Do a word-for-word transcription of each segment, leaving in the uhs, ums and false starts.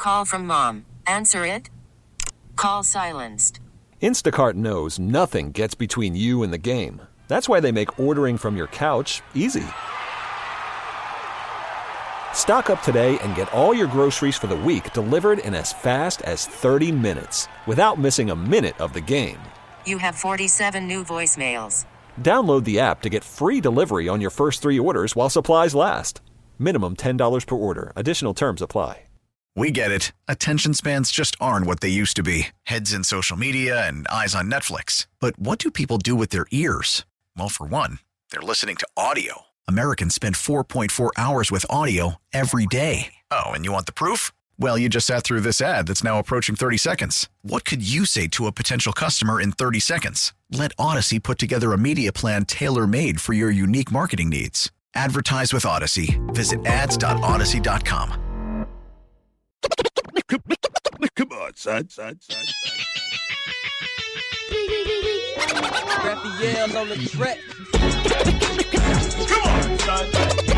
call from mom. Answer it. Call silenced. Instacart knows nothing gets between you and the game. That's why they make ordering from your couch easy. Stock up today and get all your groceries for the week delivered in as fast as thirty minutes without missing a minute of the game. You have forty-seven new voicemails. Download the app to get free delivery on your first three orders while supplies last. Minimum ten dollars per order. Additional terms apply. We get it. Attention spans just aren't what they used to be. Heads in social media and eyes on Netflix. But what do people do with their ears? Well, for one, they're listening to audio. Americans spend four point four hours with audio every day. Oh, and you want the proof? Well, you just sat through this ad that's now approaching thirty seconds. What could you say to a potential customer in thirty seconds? Let Odyssey put together a media plan tailor-made for your unique marketing needs. Advertise with Odyssey. Visit ads dot odyssey dot com. Come on, son, son, son, son. Raphael on the track. Come on, son.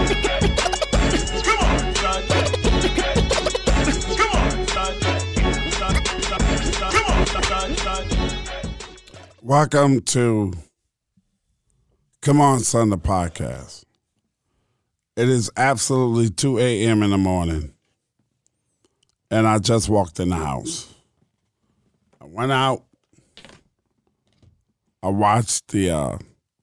Come on, son. Come on, son. Come on, son, son. Welcome to Come On, Son, the podcast. It is absolutely two a.m. in the morning, and I just walked in the house. I went out. I watched the uh,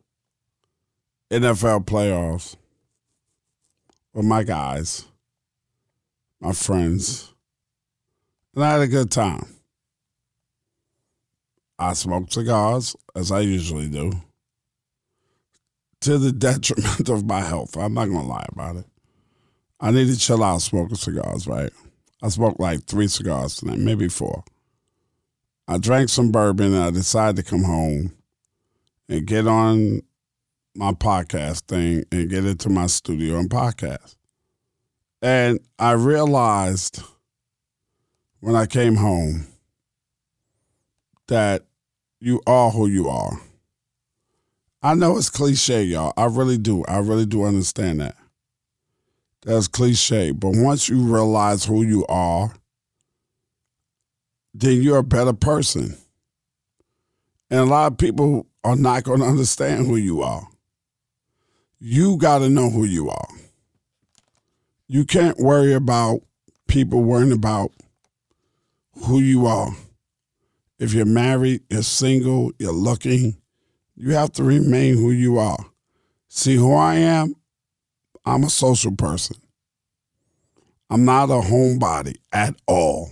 N F L playoffs with my guys, my friends, and I had a good time. I smoked cigars, as I usually do, to the detriment of my health. I'm not going to lie about it. I need to chill out smoking cigars, right? I smoked like three cigars tonight, maybe four. I drank some bourbon, and I decided to come home and get on my podcast thing and get into my studio and podcast. And I realized when I came home that you are who you are. I know it's cliche, y'all. I really do. I really do understand that. That's cliche. But once you realize who you are, then you're a better person. And a lot of people are not going to understand who you are. You got to know who you are. You can't worry about people worrying about who you are. If you're married, you're single, you're looking, you have to remain who you are. See, who I am, I'm a social person. I'm not a homebody at all.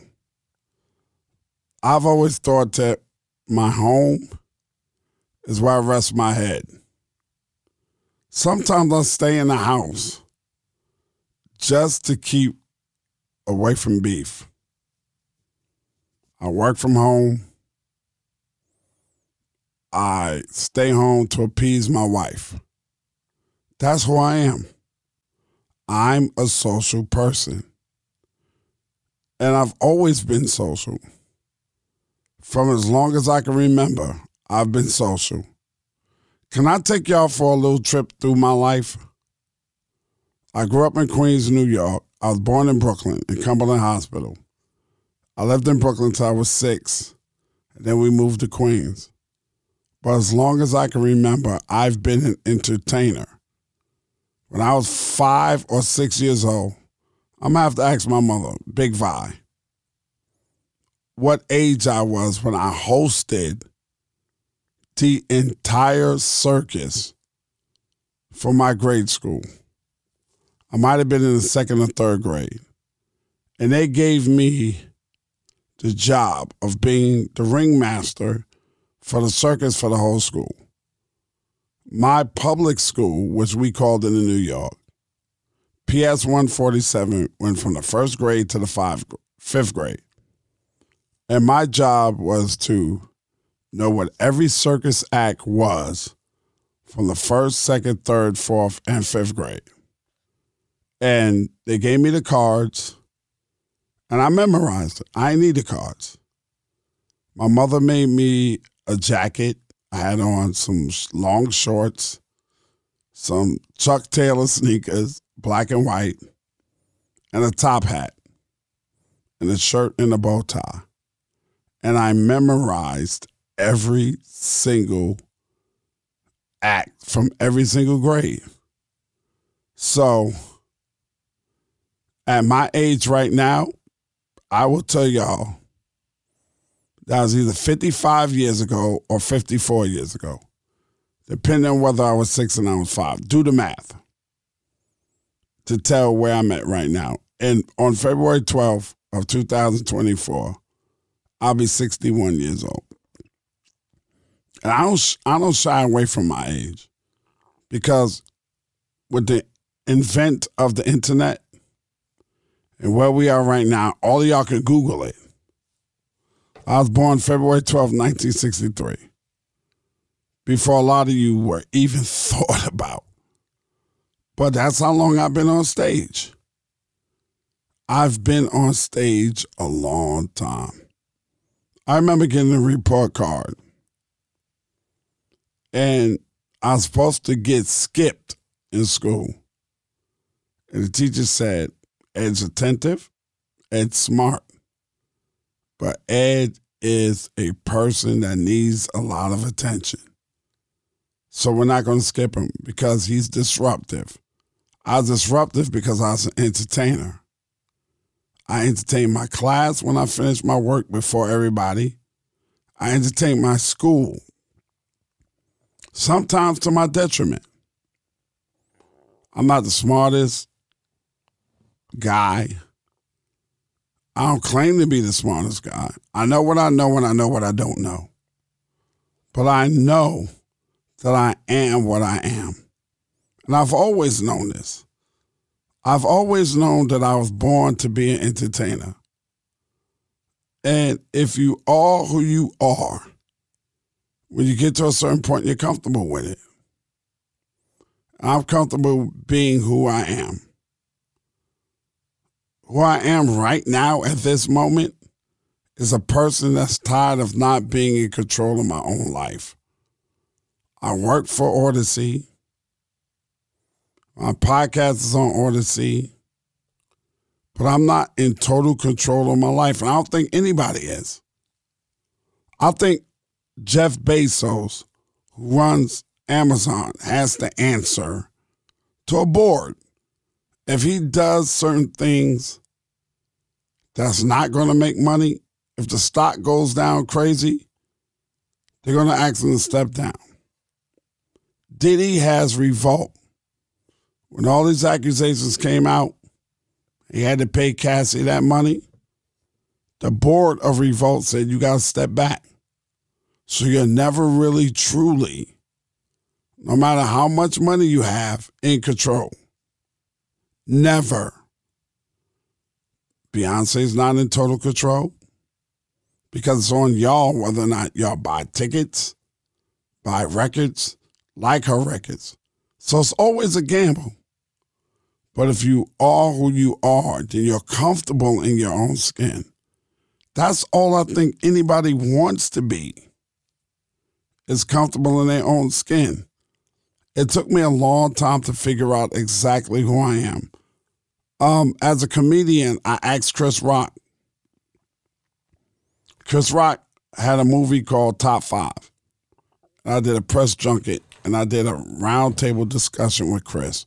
I've always thought that my home is where I rest my head. Sometimes I stay in the house just to keep away from beef. I work from home. I stay home to appease my wife. That's who I am. I'm a social person. And I've always been social. From as long as I can remember, I've been social. Can I take y'all for a little trip through my life? I grew up in Queens, New York. I was born in Brooklyn, in Cumberland Hospital. I lived in Brooklyn until I was six, and then we moved to Queens. But as long as I can remember, I've been an entertainer. When I was five or six years old, I'm going to have to ask my mother, Big Vi, what age I was when I hosted the entire circus for my grade school. I might have been in the second or third grade. And they gave me the job of being the ringmaster for the circus for the whole school. My public school, which we called it in New York, P S one forty-seven, went from the first grade to the five, fifth grade. And my job was to know what every circus act was from the first, second, third, fourth, and fifth grade. And they gave me the cards, and I memorized it. I didn't need the cards. My mother made me a jacket. I had on some long shorts, some Chuck Taylor sneakers, black and white, and a top hat. And a shirt and a bow tie. And I memorized every single act from every single grade. So at my age right now, I will tell y'all that was either fifty-five years ago or fifty-four years ago, depending on whether I was six and I was five. Do the math to tell where I'm at right now. And on February twelfth of two thousand twenty-four, I'll be sixty-one years old. And I don't, I don't shy away from my age because with the invent of the internet and where we are right now, all of y'all can Google it. I was born February twelfth, nineteen sixty-three, before a lot of you were even thought about. But that's how long I've been on stage. I've been on stage a long time. I remember getting a report card, and I was supposed to get skipped in school. And the teacher said, Ed's attentive, Ed's smart, but Ed is a person that needs a lot of attention. So we're not going to skip him because he's disruptive. I was disruptive because I was an entertainer. I entertained my class when I finished my work before everybody. I entertained my school, sometimes to my detriment. I'm not the smartest guy. I don't claim to be the smartest guy. I know what I know and I know what I don't know. But I know that I am what I am. And I've always known this. I've always known that I was born to be an entertainer. And if you are who you are, when you get to a certain point, you're comfortable with it. I'm comfortable being who I am. Who I am right now at this moment is a person that's tired of not being in control of my own life. I work for Odyssey. My podcast is on Odyssey. But I'm not in total control of my life, and I don't think anybody is. I think Jeff Bezos, who runs Amazon, has the answer to a board. If he does certain things that's not going to make money, if the stock goes down crazy, they're going to ask him to step down. Diddy has Revolt. When all these accusations came out, he had to pay Cassie that money. The board of Revolt said, you got to step back. So you're never really, truly, no matter how much money you have, in control. Never. Beyonce's not in total control because it's on y'all whether or not y'all buy tickets, buy records, like her records. So it's always a gamble. But if you are who you are, then you're comfortable in your own skin. That's all I think anybody wants to be, is comfortable in their own skin. It took me a long time to figure out exactly who I am. Um, as a comedian, I asked Chris Rock. Chris Rock had a movie called Top Five. I did a press junket, and I did a roundtable discussion with Chris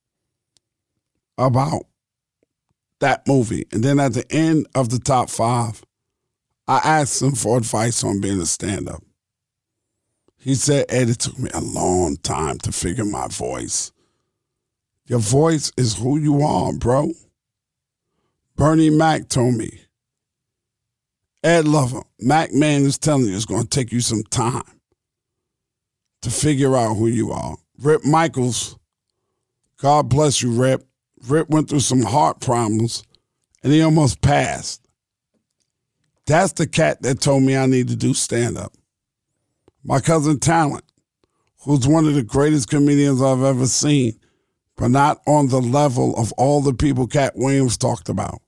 about that movie. And then at the end of the Top Five, I asked him for advice on being a stand-up. He said, Ed, it took me a long time to figure my voice. Your voice is who you are, bro. Bernie Mac told me, Ed Lover, Mac Man is telling you it's going to take you some time to figure out who you are. Rip Michaels, God bless you, Rip. Rip went through some heart problems, and he almost passed. That's the cat that told me I need to do stand-up. My cousin Talent, who's one of the greatest comedians I've ever seen, but not on the level of all the people Cat Williams talked about.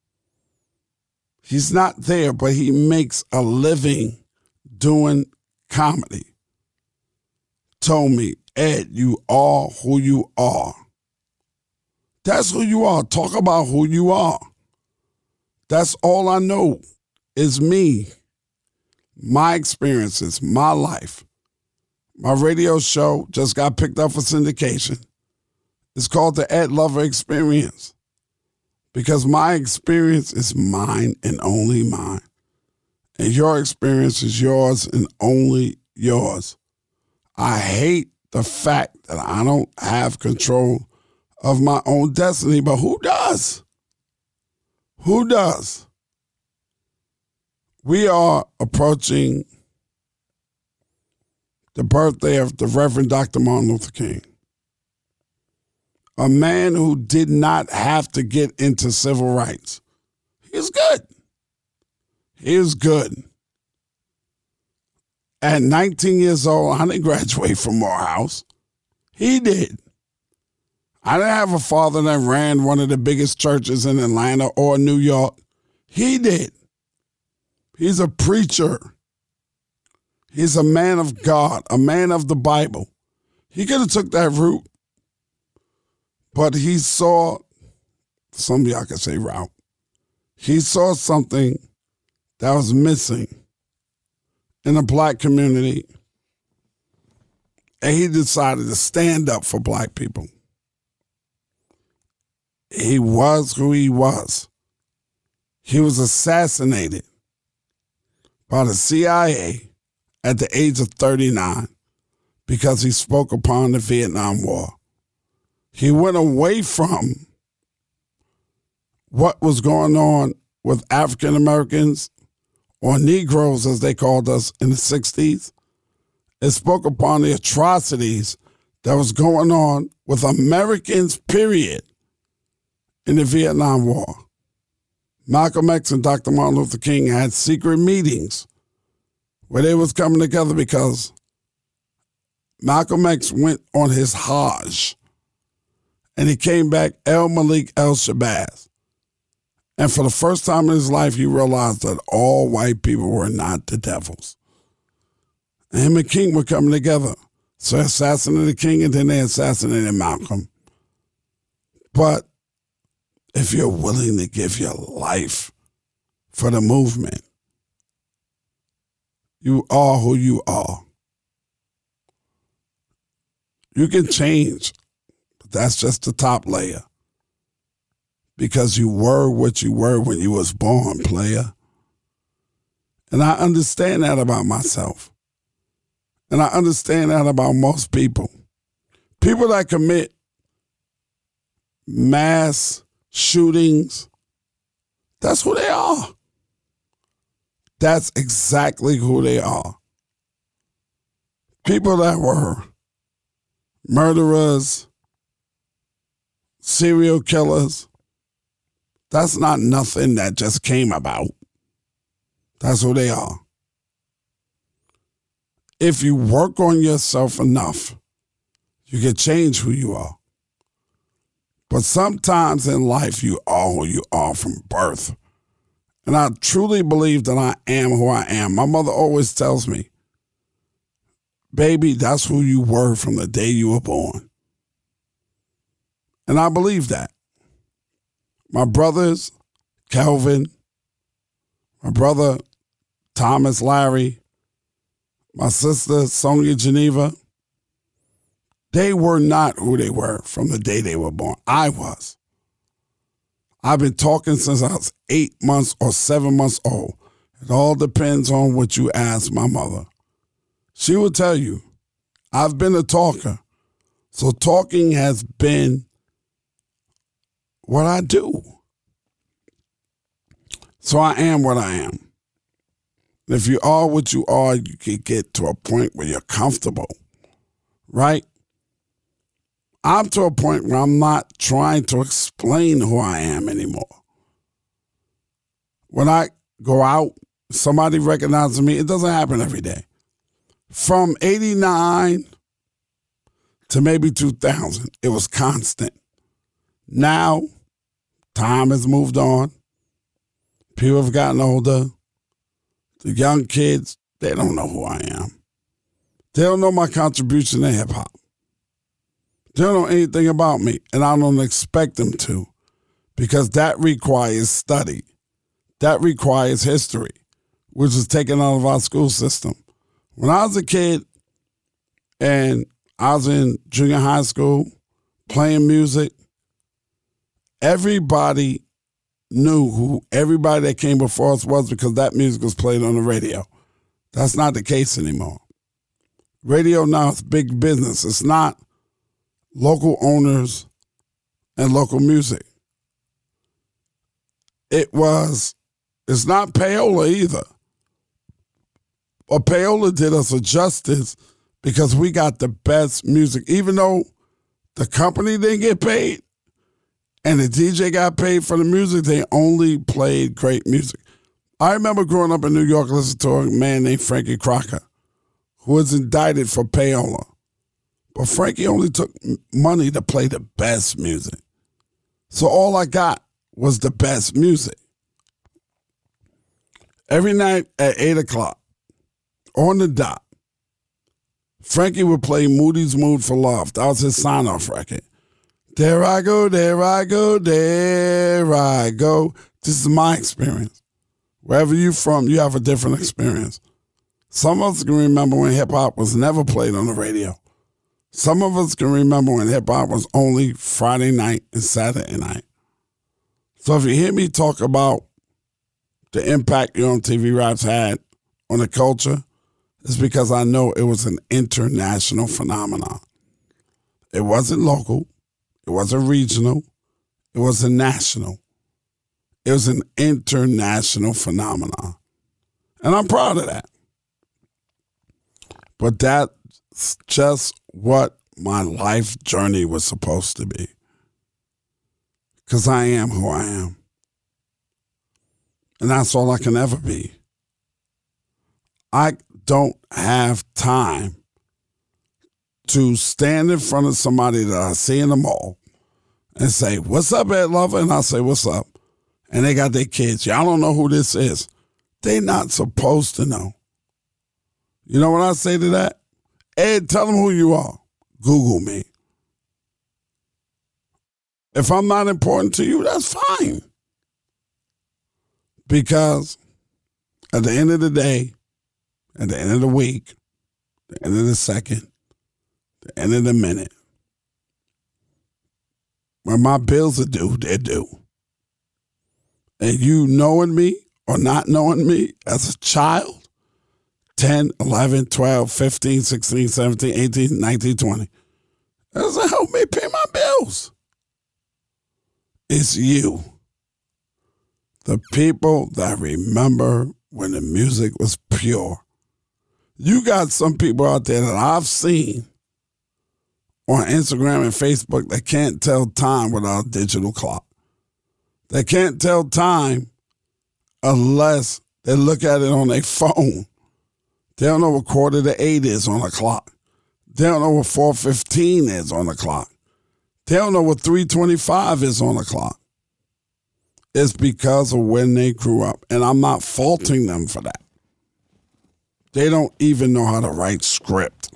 He's not there, but he makes a living doing comedy. Told me, Ed, you are who you are. That's who you are. Talk about who you are. That's all I know is me, my experiences, my life. My radio show just got picked up for syndication. It's called the Ed Lover Experience because my experience is mine and only mine. And your experience is yours and only yours. I hate the fact that I don't have control of my own destiny, but who does? Who does? We are approaching the birthday of the Reverend Doctor Martin Luther King, a man who did not have to get into civil rights. He was good. He was good. At nineteen years old, I didn't graduate from Morehouse. He did. I didn't have a father that ran one of the biggest churches in Atlanta or New York. He did. He's a preacher. He's a man of God, a man of the Bible. He could have took that route, but he saw, some of y'all could say route, he saw something that was missing in the black community, and he decided to stand up for black people. He was who he was. He was assassinated by the C I A at the age of thirty-nine because he spoke upon the Vietnam War. He went away from what was going on with African Americans, or Negroes as they called us in the sixties. It spoke upon the atrocities that was going on with Americans, period, in the Vietnam War. Malcolm X and Doctor Martin Luther King had secret meetings where they was coming together because Malcolm X went on his Hajj and he came back El Malik El Shabazz. And for the first time in his life, he realized that all white people were not the devils. And him and King were coming together. So they assassinated King and then they assassinated Malcolm. But if you're willing to give your life for the movement, you are who you are. You can change, but that's just the top layer. Because you were what you were when you was born, player. And I understand that about myself. And I understand that about most people. People that commit mass shootings, that's who they are. That's exactly who they are. People that were murderers, serial killers, that's not nothing that just came about. That's who they are. If you work on yourself enough, you can change who you are. But sometimes in life, you are who you are from birth. And I truly believe that I am who I am. My mother always tells me, baby, that's who you were from the day you were born. And I believe that. My brothers, Kelvin, my brother, Thomas Larry, my sister, Sonia Geneva, they were not who they were from the day they were born. I was. I've been talking since I was eight months or seven months old. It all depends on what you ask my mother. She will tell you, I've been a talker. So talking has been what I do. So I am what I am. If you are what you are, you can get to a point where you're comfortable, right? I'm to a point where I'm not trying to explain who I am anymore. When I go out, somebody recognizes me, it doesn't happen every day. From eighty-nine to maybe two thousand, it was constant. Now, time has moved on. People have gotten older. The young kids, they don't know who I am. They don't know my contribution to hip-hop. They don't know anything about me, and I don't expect them to, because that requires study. that requires history, which is taken out of our school system. When I was a kid and I was in junior high school playing music, everybody knew who everybody that came before us was because that music was played on the radio. That's not the case anymore. Radio now is big business. It's not local owners and local music. It was, it's not payola either. But payola did us a justice because we got the best music. Even though the company didn't get paid and the D J got paid for the music, they only played great music. I remember growing up in New York listening to a man named Frankie Crocker, who was indicted for payola. But Frankie only took money to play the best music. So all I got was the best music. Every night at eight o'clock, on the dot, Frankie would play Moody's Mood for Love. That was his sign-off record. There I go, there I go, there I go. This is my experience. Wherever you're from, you have a different experience. Some of us can remember when hip-hop was never played on the radio. Some of us can remember when hip-hop was only Friday night and Saturday night. So if you hear me talk about the impact Yo M T V Raps had on the culture, it's because I know it was an international phenomenon. It wasn't local. It wasn't regional. It wasn't national. It was an international phenomenon. And I'm proud of that. But that's just what my life journey was supposed to be. Because I am who I am. And that's all I can ever be. I don't have time to stand in front of somebody that I see in the mall and say, what's up, Ed Lover? And I say, what's up? And they got their kids. Y'all don't know who this is. They're not supposed to know. You know what I say to that? Ed, tell them who you are. Google me. If I'm not important to you, that's fine. Because at the end of the day, at the end of the week, the end of the second, the end of the minute, when my bills are due, they're due. And you knowing me or not knowing me as a child, ten, eleven, twelve, fifteen, sixteen, seventeen, eighteen, nineteen, twenty, that doesn't help me pay my bills. It's you. The people that remember when the music was pure. You got some people out there that I've seen on Instagram and Facebook that can't tell time without a digital clock. They can't tell time unless they look at it on their phone. They don't know what quarter to eight is on a clock. They don't know what four fifteen is on the clock. They don't know what three twenty-five is on the clock. It's because of when they grew up. And I'm not faulting them for that. They don't even know how to write script.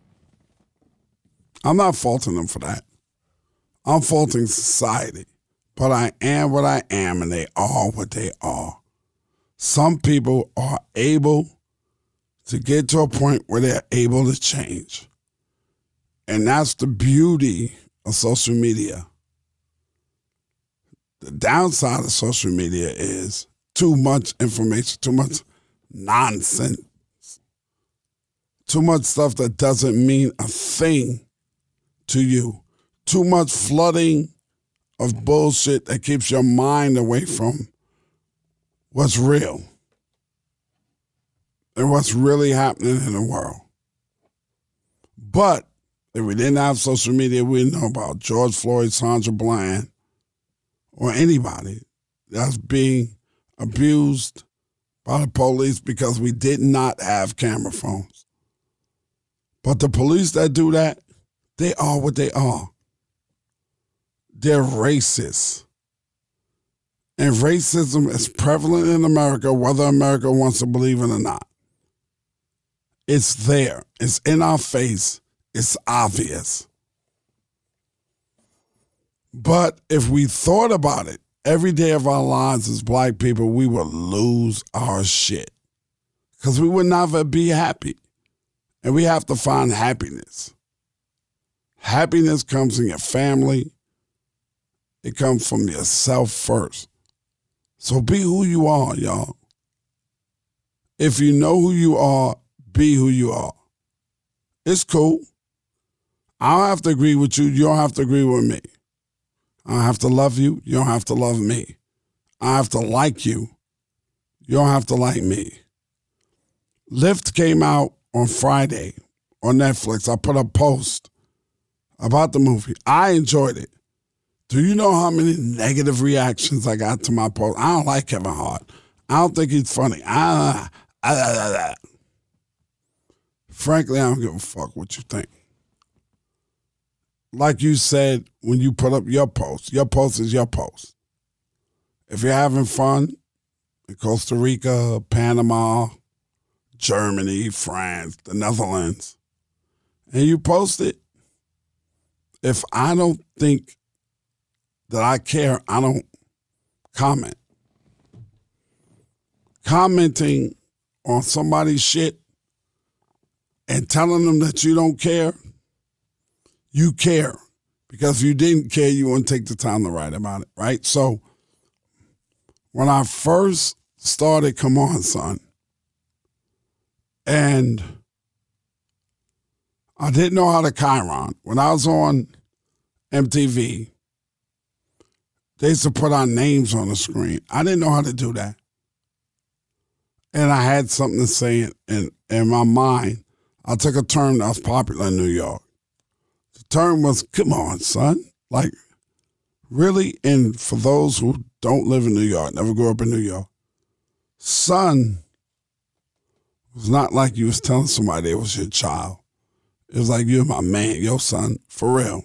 I'm not faulting them for that. I'm faulting society. But I am what I am, and they are what they are. Some people are able to get to a point where they're able to change. And that's the beauty of social media. The downside of social media is too much information, too much nonsense, too much stuff that doesn't mean a thing to you, too much flooding of bullshit that keeps your mind away from what's real and what's really happening in the world. But if we didn't have social media, we wouldn't know about George Floyd, Sandra Bland, or anybody that's being abused by the police because we did not have camera phones. But the police that do that, they are what they are. They're racist. And racism is prevalent in America, whether America wants to believe it or not. It's there. It's in our face. It's obvious. But if we thought about it every day of our lives as black people, we would lose our shit because we would never be happy. And we have to find happiness. Happiness comes in your family. It comes from yourself first. So be who you are, y'all. If you know who you are, be who you are. It's cool. I don't have to agree with you. You don't have to agree with me. I don't have to love you. You don't have to love me. I have to like you. You don't have to like me. Lyft came out on Friday on Netflix. I put a post about the movie. I enjoyed it. Do you know how many negative reactions I got to my post? I don't like Kevin Hart. I don't think he's funny. I, I, I, I, I. Frankly, I don't give a fuck what you think. Like you said when you put up your post, your post is your post. If you're having fun in Costa Rica, Panama, Germany, France, the Netherlands, and you post it, if I don't think that I care, I don't comment. Commenting on somebody's shit and telling them that you don't care, you care. Because if you didn't care, you wouldn't take the time to write about it, right? So when I first started Come On, Son, and I didn't know how to chyron. When I was on M T V, they used to put our names on the screen. I didn't know how to do that. And I had something to say in, in my mind. I took a term that was popular in New York. The term was, come on, son. Like, really? And for those who don't live in New York, never grew up in New York, son was not like you was telling somebody it was your child. It was like, you're my man, your son, for real.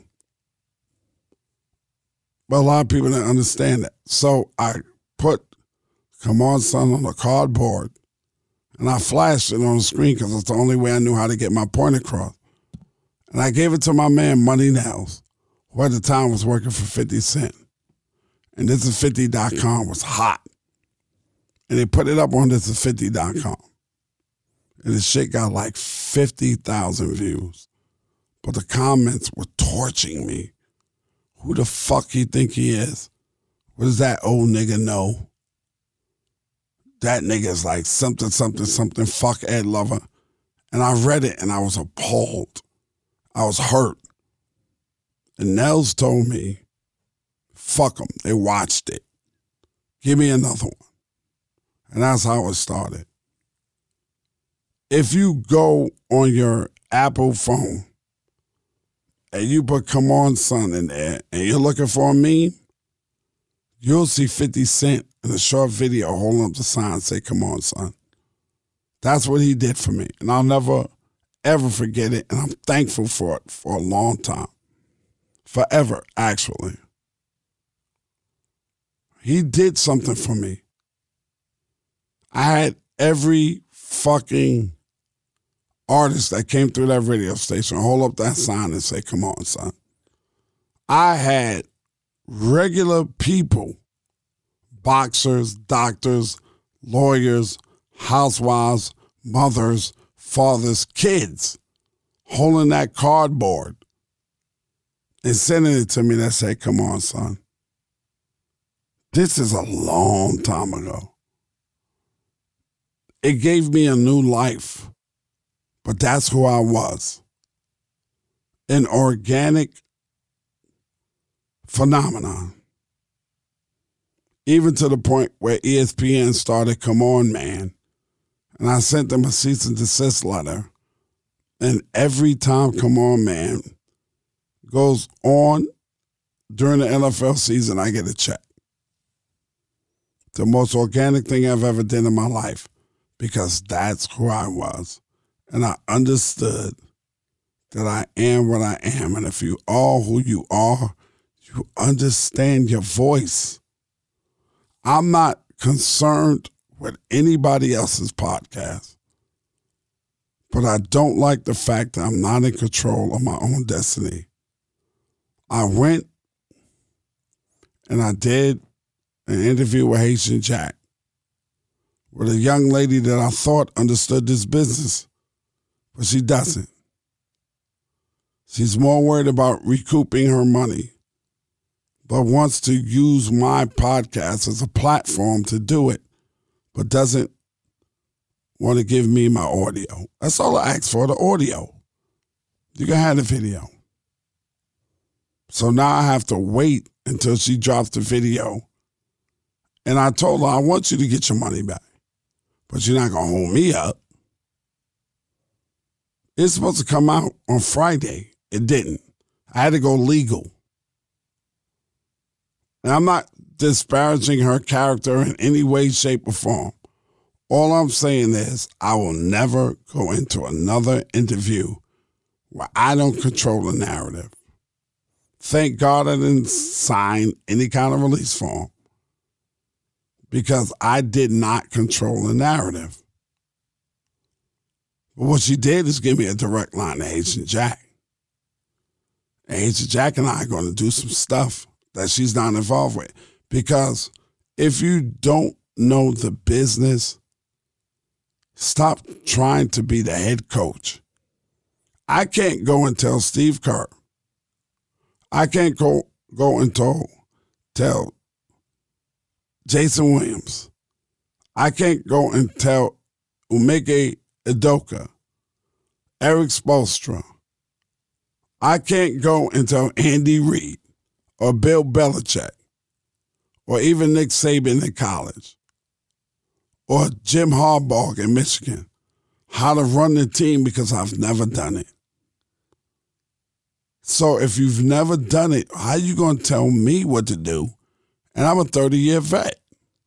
But a lot of people didn't understand that. So I put Come On, Son on a cardboard, and I flashed it on the screen because it's the only way I knew how to get my point across. And I gave it to my man, Money Nails, who at the time was working for fifty cent. And This Is fifty dot com was hot. And they put it up on This Is fifty dot com. And the shit got like fifty thousand views. But the comments were torching me. Who the fuck he think he is? What does that old nigga know? That nigga's like something, something, something, fuck Ed Lover. And I read it and I was appalled. I was hurt. And Nels told me, fuck them. They watched it. Give me another one. And that's how it started. If you go on your Apple phone and you put Come On, Son in there and you're looking for a meme, you'll see fifty cent in a short video holding up the sign and say, come on, son. That's what he did for me. And I'll never, ever forget it. And I'm thankful for it for a long time. Forever, actually. He did something for me. I had every fucking artist that came through that radio station hold up that sign and say, come on, son. I had regular people, boxers, doctors, lawyers, housewives, mothers, fathers, kids, holding that cardboard and sending it to me that said, come on, son. This is a long time ago. It gave me a new life, but that's who I was. An organic phenomenon. Even to the point where E S P N started Come On, Man. And I sent them a cease and desist letter. And every time Come On, Man goes on during the N F L season, I get a check. The most organic thing I've ever done in my life, because that's who I was. And I understood that I am what I am. And if you are who you are, you understand your voice. I'm not concerned with anybody else's podcast, but I don't like the fact that I'm not in control of my own destiny. I went and I did an interview with Haitian Jack with a young lady that I thought understood this business, but she doesn't. She's more worried about recouping her money, but wants to use my podcast as a platform to do it, but doesn't want to give me my audio. That's all I asked for, the audio. You can have the video. So now I have to wait until she drops the video. And I told her, I want you to get your money back, but you're not going to hold me up. It's supposed to come out on Friday. It didn't. I had to go legal. And I'm not disparaging her character in any way, shape, or form. All I'm saying is I will never go into another interview where I don't control the narrative. Thank God I didn't sign any kind of release form because I did not control the narrative. But what she did is give me a direct line to Haitian Jack. And Haitian Jack and I are going to do some stuff that she's not involved with. Because if you don't know the business, stop trying to be the head coach. I can't go and tell Steve Kerr. I can't go, go and tell, tell Jason Williams. I can't go and tell Umeke Udoka, Eric Spoelstra. I can't go and tell Andy Reid or Bill Belichick or even Nick Saban in college or Jim Harbaugh in Michigan how to run the team because I've never done it. So if you've never done it, how are you going to tell me what to do? And I'm a thirty-year vet.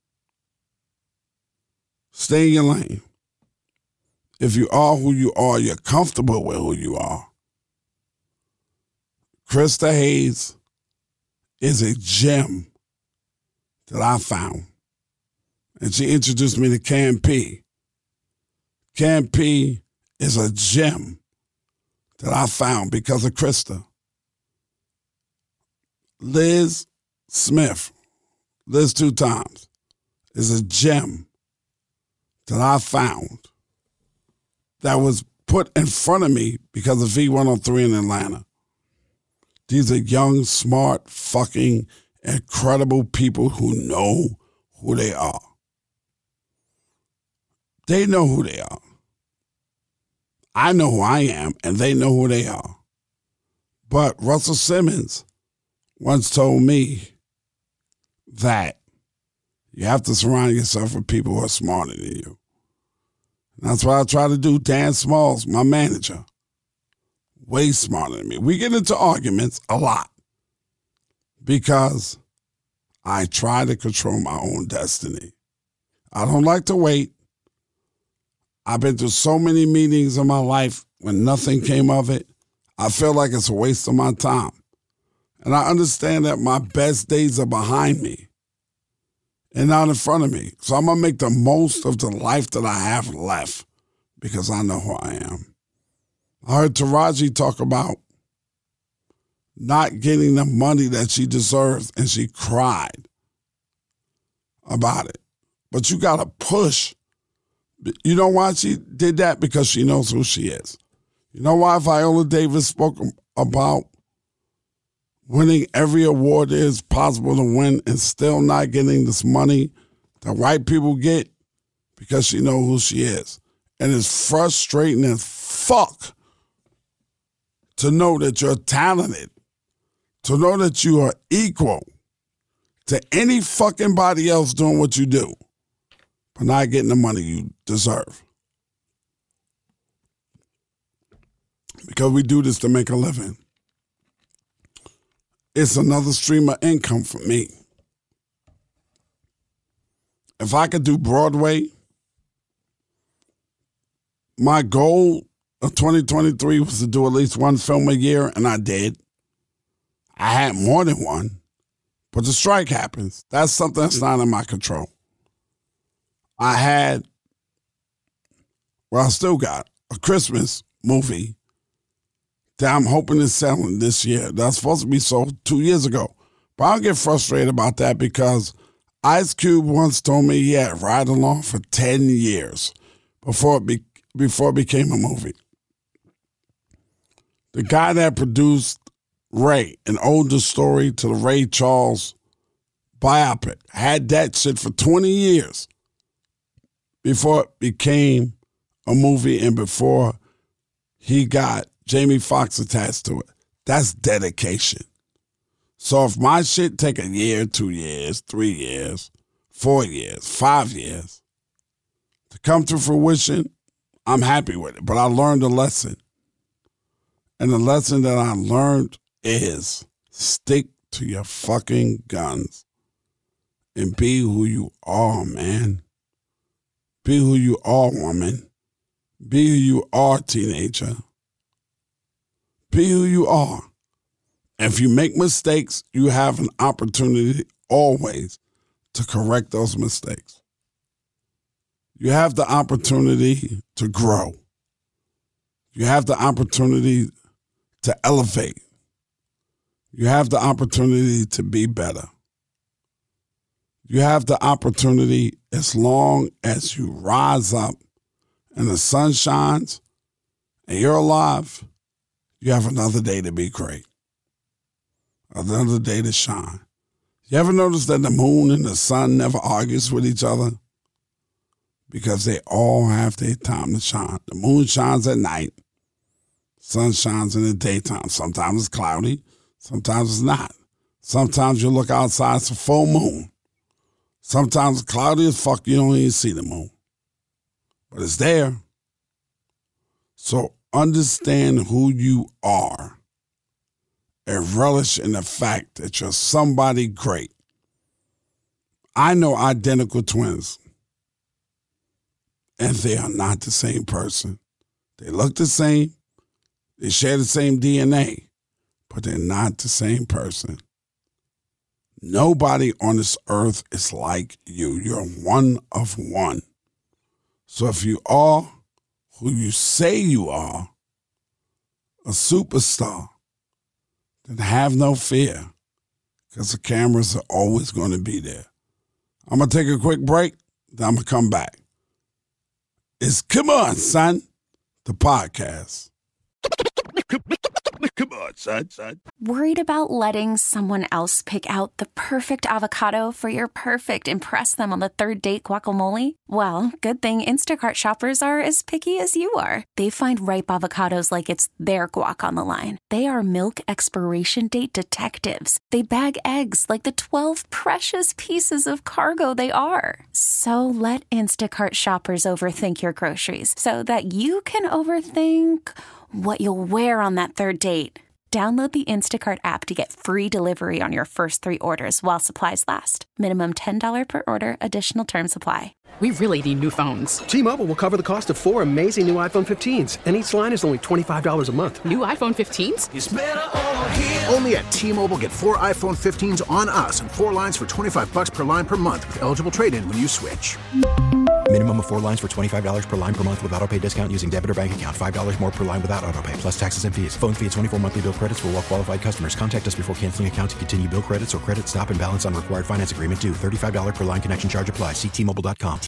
Stay in your lane. If you are who you are, you're comfortable with who you are. Krista Hayes is a gem that I found. And she introduced me to Cam P. Cam P is a gem that I found because of Krista. Liz Smith, Liz two times, is a gem that I found that was put in front of me because of V one oh three in Atlanta. These are young, smart, fucking, incredible people who know who they are. They know who they are. I know who I am, and they know who they are. But Russell Simmons once told me that you have to surround yourself with people who are smarter than you. And that's what I try to do. Dan Smalls, my manager, way smarter than me. We get into arguments a lot because I try to control my own destiny. I don't like to wait. I've been to so many meetings in my life when nothing came of it. I feel like it's a waste of my time. And I understand that my best days are behind me and not in front of me. So I'm going to make the most of the life that I have left because I know who I am. I heard Taraji talk about not getting the money that she deserves, and she cried about it. But you got to push. You know why she did that? Because she knows who she is. You know why Viola Davis spoke about winning every award there is possible to win and still not getting this money that white people get? Because she knows who she is. And it's frustrating as fuck to know that you're talented, to know that you are equal to any fucking body else doing what you do, but not getting the money you deserve. Because we do this to make a living. It's another stream of income for me. If I could do Broadway, my goal of twenty twenty-three was to do at least one film a year, and I did. I had more than one, but the strike happens. That's something that's not in my control. I had, well, I still got a Christmas movie that I'm hoping is selling this year. That's supposed to be sold two years ago. But I don't get frustrated about that because Ice Cube once told me he had Ride Along for ten years before it, be, before it became a movie. The guy that produced Ray, an older story to the Ray Charles biopic, had that shit for twenty years before it became a movie and before he got Jamie Foxx attached to it. That's dedication. So if my shit take a year, two years, three years, four years, five years to come to fruition, I'm happy with it. But I learned a lesson. And the lesson that I learned is stick to your fucking guns and be who you are, man. Be who you are, woman. Be who you are, teenager. Be who you are. If you make mistakes, you have an opportunity always to correct those mistakes. You have the opportunity to grow. You have the opportunity to elevate. You have the opportunity to be better. You have the opportunity as long as you rise up and the sun shines and you're alive, you have another day to be great. Another day to shine. You ever notice that the moon and the sun never argues with each other? Because they all have their time to shine. The moon shines at night. Sun shines in the daytime. Sometimes it's cloudy. Sometimes it's not. Sometimes you look outside, it's a full moon. Sometimes it's cloudy as fuck, you don't even see the moon. But it's there. So understand who you are and relish in the fact that you're somebody great. I know identical twins, and they are not the same person. They look the same, they share the same D N A, but they're not the same person. Nobody on this earth is like you. You're one of one. So if you are who you say you are, a superstar, then have no fear, because the cameras are always going to be there. I'm going to take a quick break, then I'm going to come back. It's Come On, Son, the podcast. Come on, son, son. Worried about letting someone else pick out the perfect avocado for your perfect impress them on the third date guacamole? Well, good thing Instacart shoppers are as picky as you are. They find ripe avocados like it's their guac on the line. They are milk expiration date detectives. They bag eggs like the twelve precious pieces of cargo they are. So let Instacart shoppers overthink your groceries so that you can overthink what you'll wear on that third date. Download the Instacart app to get free delivery on your first three orders while supplies last. Minimum ten dollars per order. Additional terms apply. We really need new phones. T-Mobile will cover the cost of four amazing new iPhone fifteens, and each line is only twenty-five dollars a month. New iPhone fifteens? It's better over here. Only at T-Mobile, get four iPhone fifteens on us and four lines for twenty-five dollars per line per month with eligible trade-in when you switch. Minimum of four lines for twenty-five dollars per line per month with autopay discount using debit or bank account. five dollars more per line without autopay, plus taxes and fees. Phone fee at twenty-four monthly bill credits for well-qualified customers. Contact us before canceling account to continue bill credits or credit stop and balance on required finance agreement due. thirty-five dollars per line connection charge applies. See T Mobile dot com.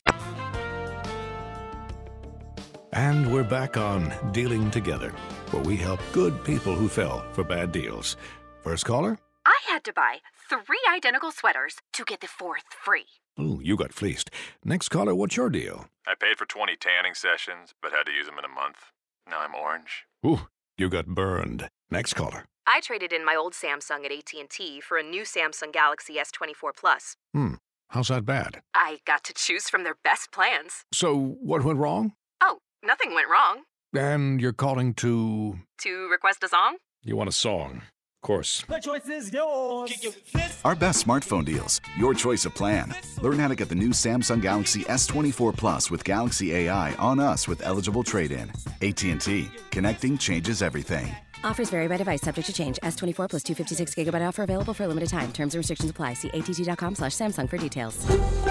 And we're back on Dealing Together, where we help good people who fell for bad deals. First caller? I had to buy three identical sweaters to get the fourth free. Ooh, you got fleeced. Next caller, what's your deal? I paid for twenty tanning sessions, but had to use them in a month. Now I'm orange. Ooh, you got burned. Next caller. I traded in my old Samsung at A T and T for a new Samsung Galaxy S twenty-four Plus. Hmm, how's that bad? I got to choose from their best plans. So, what went wrong? Oh, nothing went wrong. And you're calling to... To request a song? You want a song. Of course. The choice is yours. Our best smartphone deals. Your choice of plan. Learn how to get the new Samsung Galaxy S twenty-four Plus with Galaxy A I on us with eligible trade-in. A T and T. Connecting changes everything. Offers vary by device. Subject to change. S twenty-four plus two fifty-six gigabyte offer available for a limited time. Terms and restrictions apply. See A T T dot com slash Samsung for details.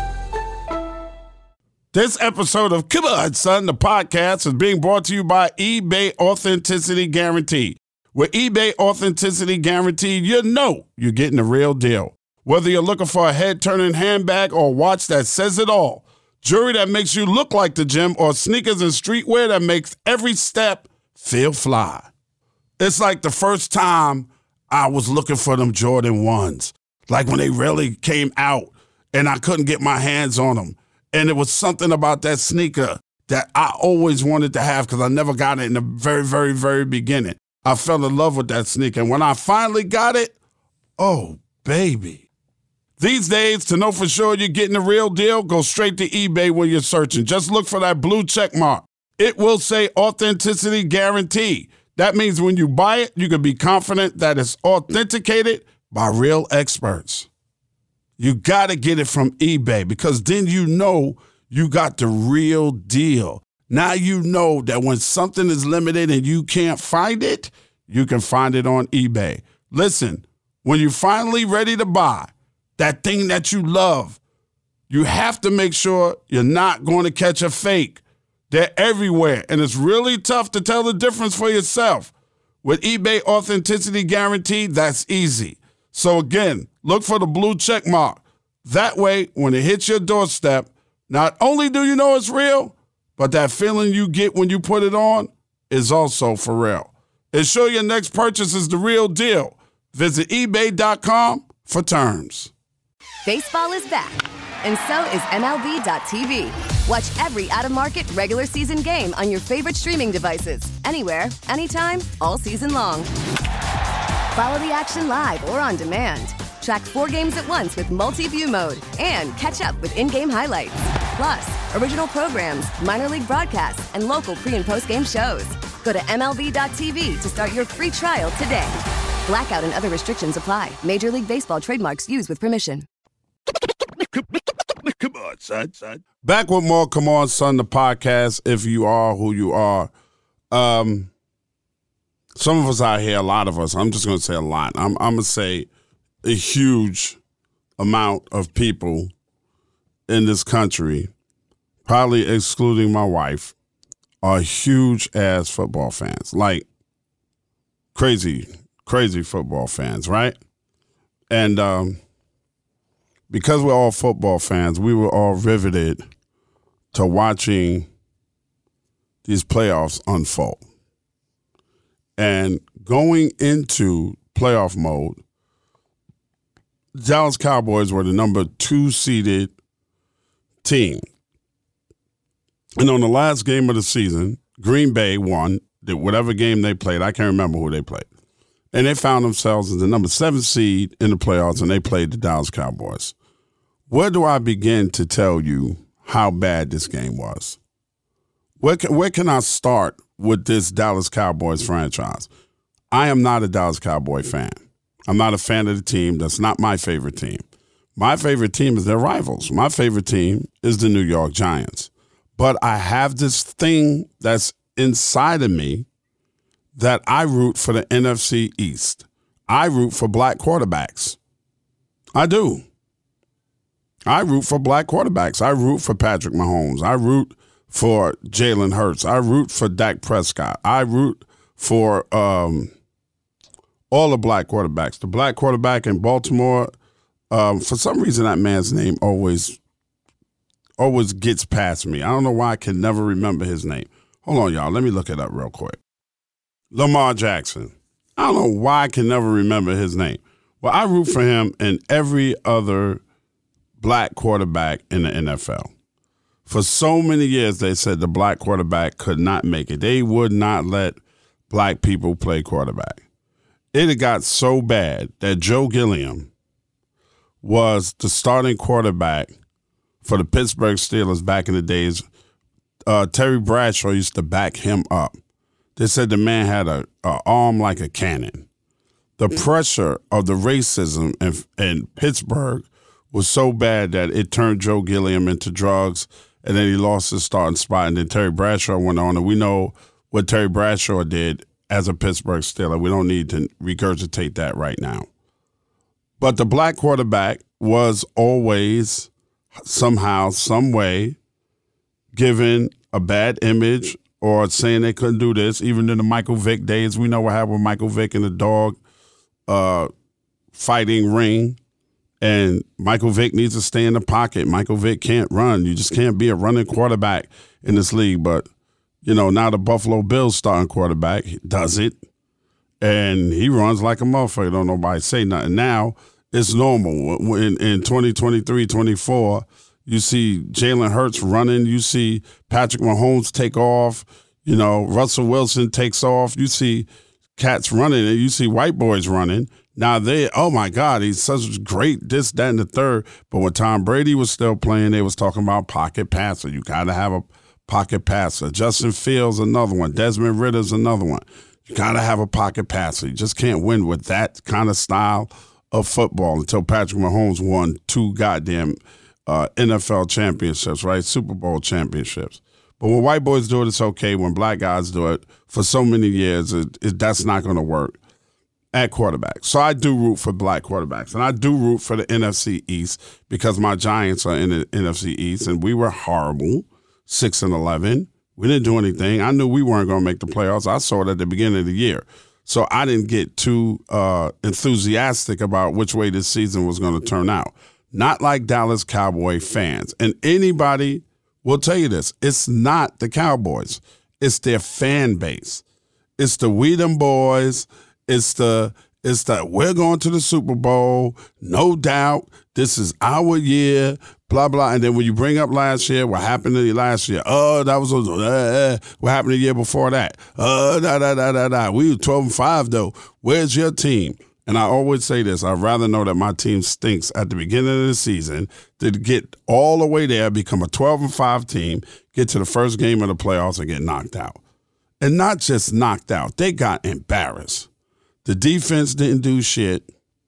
This episode of Come On, Son, the podcast is being brought to you by eBay Authenticity Guarantee. With eBay Authenticity Guarantee, you know you're getting the real deal. Whether you're looking for a head-turning handbag or a watch that says it all, jewelry that makes you look like the gym, or sneakers and streetwear that makes every step feel fly. It's like the first time I was looking for them Jordan ones, like when they really came out and I couldn't get my hands on them. And it was something about that sneaker that I always wanted to have because I never got it in the very, very, very beginning. I fell in love with that sneaker. And when I finally got it, oh, baby. These days, to know for sure you're getting the real deal, go straight to eBay when you're searching. Just look for that blue check mark. It will say authenticity guarantee. That means when you buy it, you can be confident that it's authenticated by real experts. You got to get it from eBay because then you know you got the real deal. Now you know that when something is limited and you can't find it, you can find it on eBay. Listen, when you're finally ready to buy that thing that you love, you have to make sure you're not going to catch a fake. They're everywhere, and it's really tough to tell the difference for yourself. With eBay Authenticity Guarantee, that's easy. So again, look for the blue check mark. That way, when it hits your doorstep, not only do you know it's real, but that feeling you get when you put it on is also for real. Ensure your next purchase is the real deal. Visit ebay dot com for terms. Baseball is back, and so is M L B dot T V. Watch every out-of-market regular season game on your favorite streaming devices, anywhere, anytime, all season long. Follow the action live or on demand. Track four games at once with multi-view mode and catch up with in-game highlights. Plus, original programs, minor league broadcasts, and local pre- and post-game shows. Go to M L B dot T V to start your free trial today. Blackout and other restrictions apply. Major League Baseball trademarks used with permission. Come on, son, son. Back with more Come On, Son, the podcast, if you are who you are. Um, some of us out here, a lot of us, I'm just going to say a lot. I'm, I'm going to say a huge amount of people in this country, probably excluding my wife, are huge-ass football fans. Like, crazy, crazy football fans, right? And um, because we're all football fans, we were all riveted to watching these playoffs unfold. And going into playoff mode, Dallas Cowboys were the number two seeded team. And on the last game of the season, Green Bay won whatever game they played. I can't remember who they played. And they found themselves as the number seven seed in the playoffs, and they played the Dallas Cowboys. Where do I begin to tell you how bad this game was? Where can, where can I start with this Dallas Cowboys franchise? I am not a Dallas Cowboy fan. I'm not a fan of the team. That's not my favorite team. My favorite team is their rivals. My favorite team is the New York Giants. But I have this thing that's inside of me that I root for the N F C East. I root for black quarterbacks. I do. I root for black quarterbacks. I root for Patrick Mahomes. I root for Jalen Hurts. I root for Dak Prescott. I root for um, all the black quarterbacks. The black quarterback in Baltimore, um, for some reason that man's name always always gets past me. I don't know why I can never remember his name. Hold on, y'all. Let me look it up real quick. Lamar Jackson. I don't know why I can never remember his name. Well, I root for him and every other black quarterback in the N F L. For so many years, they said the black quarterback could not make it. They would not let black people play quarterback. It had got so bad that Joe Gilliam was the starting quarterback for the Pittsburgh Steelers back in the days. Uh, Terry Bradshaw used to back him up. They said the man had a, a arm like a cannon. The pressure of the racism in, in Pittsburgh was so bad that it turned Joe Gilliam into drugs, and then he lost his starting spot, and then Terry Bradshaw went on, and we know what Terry Bradshaw did as a Pittsburgh Steeler. We don't need to regurgitate that right now. But the black quarterback was always somehow, some way, given a bad image or saying they couldn't do this. Even in the Michael Vick days, we know what happened with Michael Vick in the dog uh, fighting ring. And Michael Vick needs to stay in the pocket. Michael Vick can't run. You just can't be a running quarterback in this league. But, you know, now the Buffalo Bills starting quarterback does it. And he runs like a motherfucker. Don't nobody say nothing. Now it's normal. In, in twenty twenty-three twenty-four, you see Jalen Hurts running. You see Patrick Mahomes take off. You know, Russell Wilson takes off. You see cats running, and you see white boys running. Now they, oh my God, he's such great this, that, and the third. But when Tom Brady was still playing, they was talking about pocket passer. You got to have a pocket passer. Justin Fields, another one. Desmond Ritter's another one. You got to have a pocket passer. You just can't win with that kind of style of football until Patrick Mahomes won two goddamn uh, N F L championships, right? Super Bowl championships. But when white boys do it, it's okay. When black guys do it for so many years, it, it, that's not going to work at quarterback. So I do root for black quarterbacks. And I do root for the N F C East because my Giants are in the N F C East, and we were horrible, six and eleven. We didn't do anything. I knew we weren't going to make the playoffs. I saw it at the beginning of the year. So I didn't get too uh, enthusiastic about which way this season was going to turn out. Not like Dallas Cowboy fans. And anybody will tell you this. It's not the Cowboys. It's their fan base. It's the We Them Boys. It's the it's the we're going to the Super Bowl, no doubt. This is our year, blah, blah. And then when you bring up last year, what happened to you last year? Oh, that was, uh, uh, what happened the year before that? Oh, da, da, da, da, da. We were twelve and five, though. Where's your team? And I always say this, I'd rather know that my team stinks at the beginning of the season than to get all the way there, become a twelve and five team, get to the first game of the playoffs and get knocked out. And not just knocked out, they got embarrassed. The defense didn't do shit.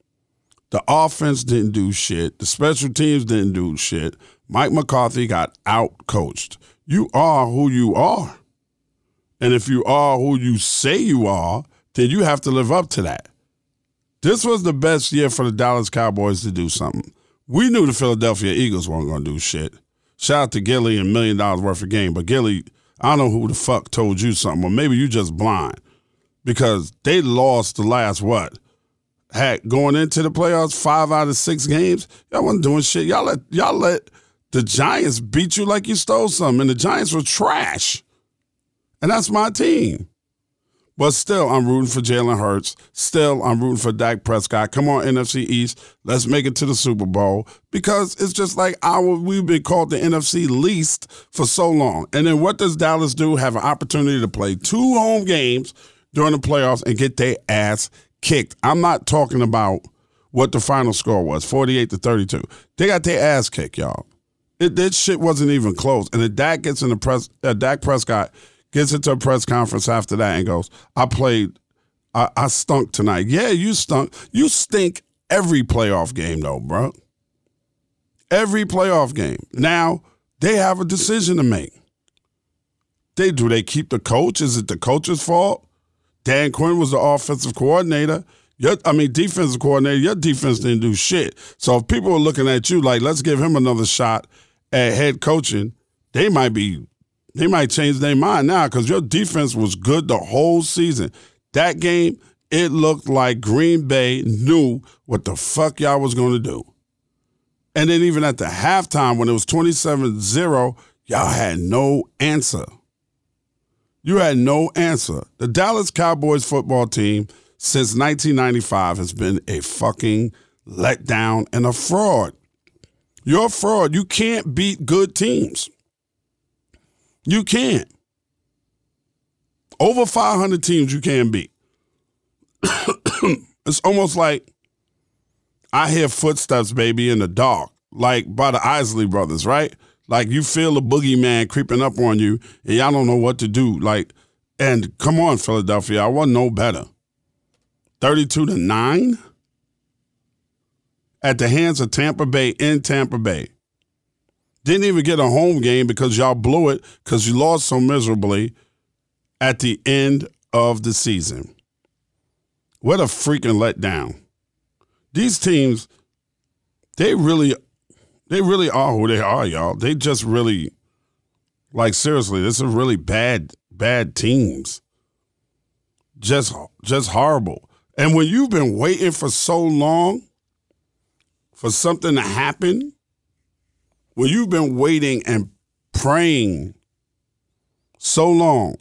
The offense didn't do shit. The special teams didn't do shit. Mike McCarthy got out-coached. You are who you are. And if you are who you say you are, then you have to live up to that. This was the best year for the Dallas Cowboys to do something. We knew the Philadelphia Eagles weren't going to do shit. Shout out to Gilly and million dollars worth of game. But Gilly, I don't know who the fuck told you something, or maybe you just blind. Because they lost the last, what? Heck, going into the playoffs, five out of six games, y'all wasn't doing shit. Y'all let y'all let the Giants beat you like you stole something, and the Giants were trash. And that's my team. But still, I'm rooting for Jalen Hurts. Still, I'm rooting for Dak Prescott. Come on, N F C East. Let's make it to the Super Bowl. Because it's just like our, we've been called the N F C least for so long. And then what does Dallas do? Have an opportunity to play two home games during the playoffs and get their ass kicked. I'm not talking about what the final score was, forty-eight to thirty-two. They got their ass kicked, y'all. It, this shit wasn't even close. And then Dak gets in the press, uh, Dak Prescott gets into a press conference after that and goes, I played, I, I stunk tonight. Yeah, you stunk. You stink every playoff game, though, bro. Every playoff game. Now, they have a decision to make. They Do they keep the coach? Is it the coach's fault? Dan Quinn was the offensive coordinator. Your, I mean, defensive coordinator. Your defense didn't do shit. So if people are looking at you like, let's give him another shot at head coaching, they might be, they might change their mind now because your defense was good the whole season. That game, it looked like Green Bay knew what the fuck y'all was going to do. And then even at the halftime when it was twenty-seven zero, y'all had no answer. You had no answer. The Dallas Cowboys football team since nineteen ninety-five has been a fucking letdown and a fraud. You're a fraud. You can't beat good teams. You can't. Over five hundred teams you can't beat. It's almost like I hear footsteps, baby, in the dark, like by the Isley brothers, right? Like you feel the boogeyman creeping up on you and y'all don't know what to do. Like, and come on, Philadelphia, I wasn't no better. thirty-two to nine at the hands of Tampa Bay in Tampa Bay. Didn't even get a home game because y'all blew it because you lost so miserably at the end of the season. What a freaking letdown. These teams, they really They really are who they are, y'all. They just really, like, seriously, this is really bad, bad teams. Just, just horrible. And when you've been waiting for so long for something to happen when you've been waiting and praying so long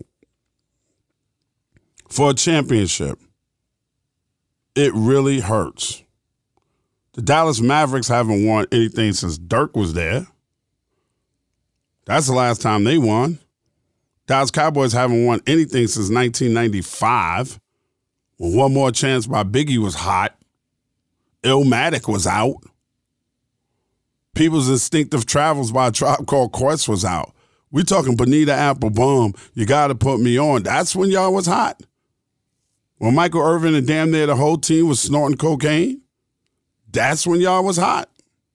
for a championship, it really hurts. The Dallas Mavericks haven't won anything since Dirk was there. That's the last time they won. Dallas Cowboys haven't won anything since nineteen ninety-five. When One More Chance by Biggie was hot. Illmatic was out. People's Instinctive Travels by a Tribe Called Quest was out. We talking Bonita Applebum, You Gotta Put Me On. That's when y'all was hot. When Michael Irvin and damn near the whole team was snorting cocaine. That's when y'all was hot.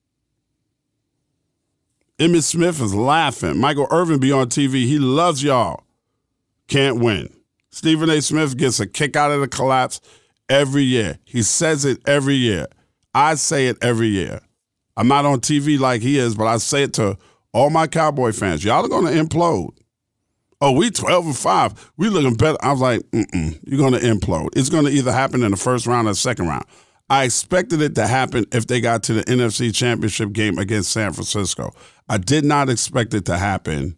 Emmitt Smith is laughing. Michael Irvin be on T V. He loves y'all. Can't win. Stephen A. Smith gets a kick out of the collapse every year. He says it every year. I say it every year. I'm not on T V like he is, but I say it to all my Cowboy fans. Y'all are going to implode. Oh, we twelve and five. We looking better. I was like, mm-mm, you're going to implode. It's going to either happen in the first round or the second round. I expected it to happen if they got to the N F C Championship game against San Francisco. I did not expect it to happen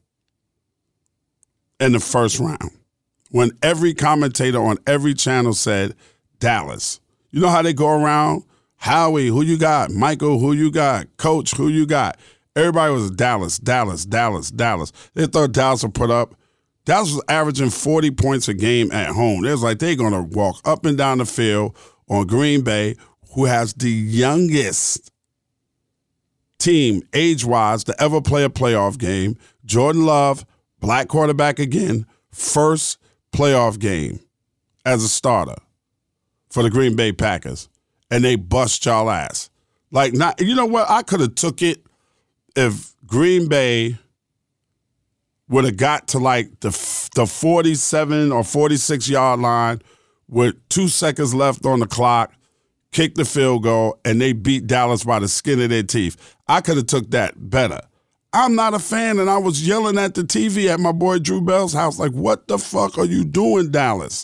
in the first round when every commentator on every channel said Dallas. You know how they go around? Howie, who you got? Michael, who you got? Coach, who you got? Everybody was Dallas, Dallas, Dallas, Dallas. They thought Dallas would put up. Dallas was averaging forty points a game at home. It was like they're going to walk up and down the field on Green Bay, who has the youngest team age-wise to ever play a playoff game. Jordan Love, black quarterback again, first playoff game as a starter for the Green Bay Packers. And they bust y'all ass. Like, not, you know what? I could have took it if Green Bay would have got to like the the forty-seven or forty-six yard line with two seconds left on the clock, kicked the field goal, and they beat Dallas by the skin of their teeth. I could have took that better. I'm not a fan, and I was yelling at the T V at my boy Drew Bell's house like, what the fuck are you doing, Dallas?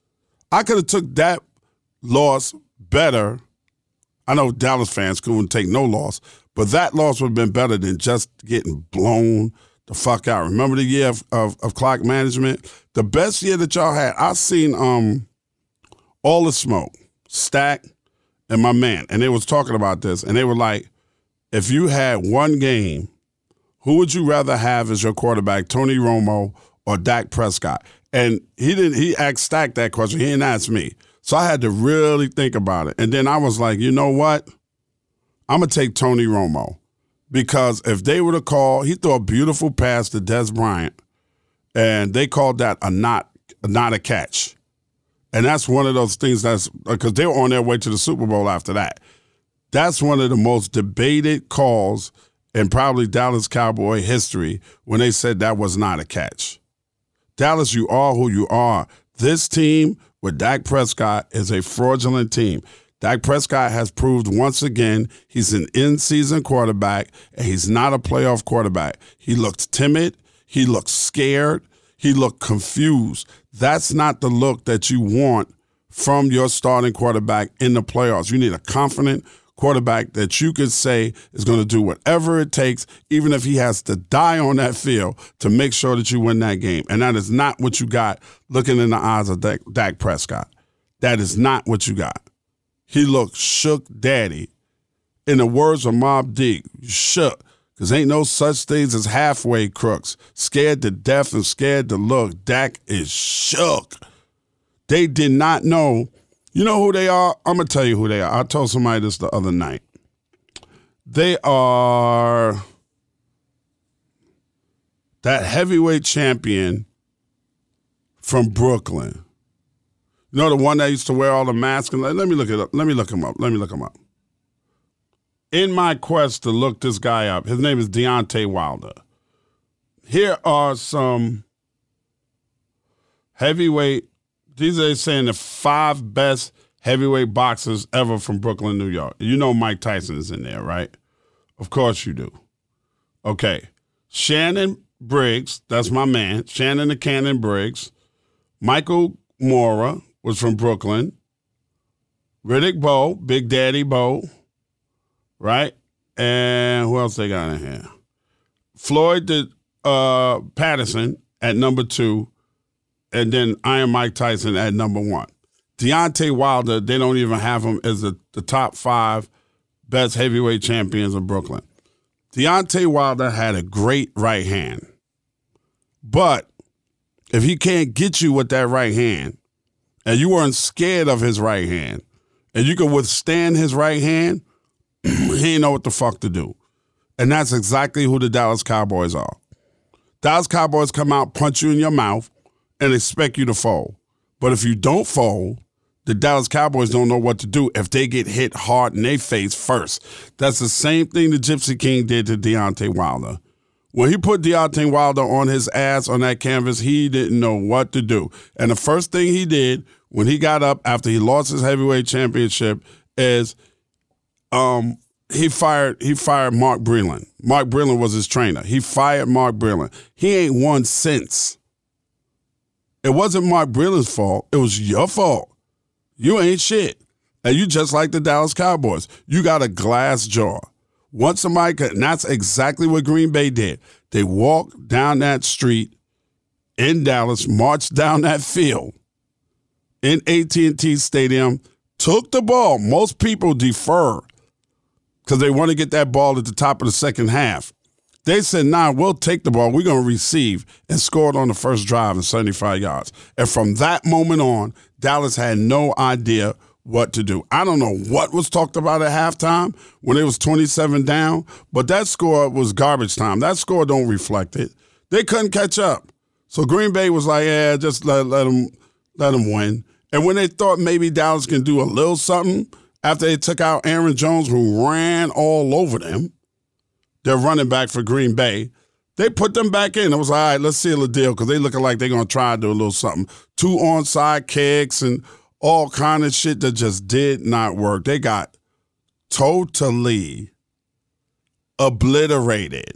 I could have took that loss better. I know Dallas fans couldn't take no loss, but that loss would have been better than just getting blown the fuck out. Remember the year of, of, of clock management? The best year that y'all had, I seen um, All the Smoke, Stack, and my man, and they was talking about this, and they were like, if you had one game, who would you rather have as your quarterback, Tony Romo or Dak Prescott? And he didn't. He asked Stack that question. He didn't ask me. So I had to really think about it. And then I was like, you know what? I'm going to take Tony Romo. Because if they were to call, he threw a beautiful pass to Des Bryant, and they called that a not, a not a catch. And that's one of those things that's, because they were on their way to the Super Bowl after that. That's one of the most debated calls in probably Dallas Cowboy history when they said that was not a catch. Dallas, you are who you are. This team with Dak Prescott is a fraudulent team. Dak Prescott has proved once again he's an in-season quarterback, and he's not a playoff quarterback. He looked timid. He looked scared. He looked confused. That's not the look that you want from your starting quarterback in the playoffs. You need a confident quarterback that you could say is going to do whatever it takes, even if he has to die on that field, to make sure that you win that game. And that is not what you got looking in the eyes of Dak, Dak Prescott. That is not what you got. He looked shook daddy. In the words of Mobb Deep, shook, because ain't no such things as halfway crooks. Scared to death and scared to look. Dak is shook. They did not know. You know who they are? I'm going to tell you who they are. I told somebody this the other night. They are that heavyweight champion from Brooklyn. You know, the one that used to wear all the masks? Let me look it up. Let me look him up. Let me look him up. In my quest to look this guy up, his name is Deontay Wilder. Here are some heavyweight, these are saying the five best heavyweight boxers ever from Brooklyn, New York. You know Mike Tyson is in there, right? Of course you do. Okay. Shannon Briggs, that's my man. Shannon the Cannon Briggs. Michael Mora was from Brooklyn. Riddick Bowe, Big Daddy Bowe. right? And who else they got in here? Floyd did uh, Patterson at number two, and then Iron Mike Tyson at number one. Deontay Wilder, they don't even have him as the, the top five best heavyweight champions of Brooklyn. Deontay Wilder had a great right hand. But if he can't get you with that right hand, and you weren't scared of his right hand, and you can withstand his right hand, he ain't know what the fuck to do. And that's exactly who the Dallas Cowboys are. Dallas Cowboys come out, punch you in your mouth, and expect you to fold. But if you don't fold, the Dallas Cowboys don't know what to do if they get hit hard in their face first. That's the same thing the Gypsy King did to Deontay Wilder. When he put Deontay Wilder on his ass on that canvas, he didn't know what to do. And the first thing he did when he got up after he lost his heavyweight championship is um, he fired he fired Mark Breland. Mark Breland was his trainer. He fired Mark Breland. He ain't won since. It wasn't Mark Breland's fault. It was your fault. You ain't shit. And you just like the Dallas Cowboys. You got a glass jaw. Once somebody could, and that's exactly what Green Bay did. They walked down that street in Dallas, marched down that field in A T and T Stadium, took the ball. Most people defer because they want to get that ball at the top of the second half. They said, nah, we'll take the ball. We're going to receive, and scored on the first drive in seventy-five yards. And from that moment on, Dallas had no idea what to do. I don't know what was talked about at halftime when it was twenty-seven down, but that score was garbage time. That score don't reflect it. They couldn't catch up. So Green Bay was like, yeah, just let, let them let them win. And when they thought maybe Dallas can do a little something after they took out Aaron Jones, who ran all over them, their running back for Green Bay, they put them back in. It was like, all right, let's seal the deal because they looking like they're going to try to do a little something. Two onside kicks and all kind of shit that just did not work. They got totally obliterated.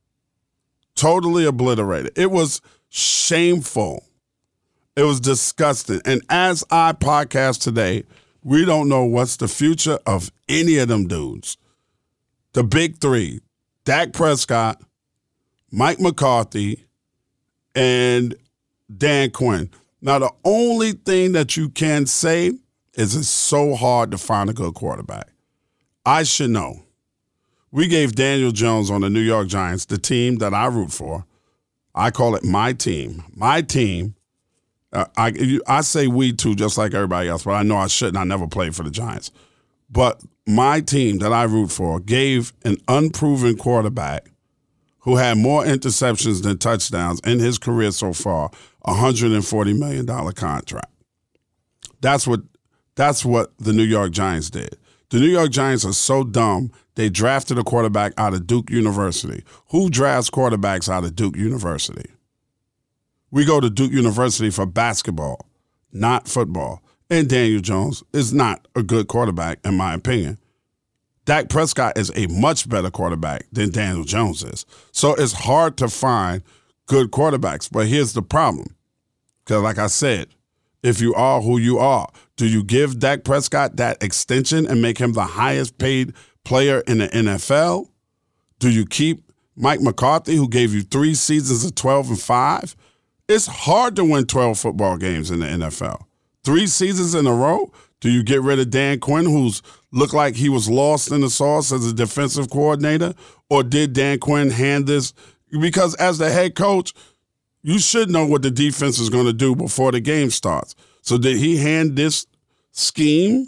Totally obliterated. It was shameful. It was disgusting. And as I podcast today, we don't know what's the future of any of them dudes. The big three, Dak Prescott, Mike McCarthy, and Dan Quinn. Now, the only thing that you can say is it's so hard to find a good quarterback. I should know. We gave Daniel Jones on the New York Giants, the team that I root for. I call it my team. My team. Uh, I I say we too, just like everybody else, but I know I shouldn't. I never played for the Giants. But my team that I root for gave an unproven quarterback who had more interceptions than touchdowns in his career so far a one hundred forty million dollars contract. That's what that's what the New York Giants did. The New York Giants are so dumb, they drafted a quarterback out of Duke University. Who drafts quarterbacks out of Duke University? We go to Duke University for basketball, not football. And Daniel Jones is not a good quarterback, in my opinion. Dak Prescott is a much better quarterback than Daniel Jones is. So it's hard to find good quarterbacks. But here's the problem. Because like I said, if you are who you are, do you give Dak Prescott that extension and make him the highest paid player in the N F L? Do you keep Mike McCarthy, who gave you three seasons of twelve and five? It's hard to win twelve football games in the N F L. Three seasons in a row? Do you get rid of Dan Quinn, who's looked like he was lost in the sauce as a defensive coordinator? Or did Dan Quinn hand this? Because as the head coach, you should know what the defense is going to do before the game starts. So did he hand this scheme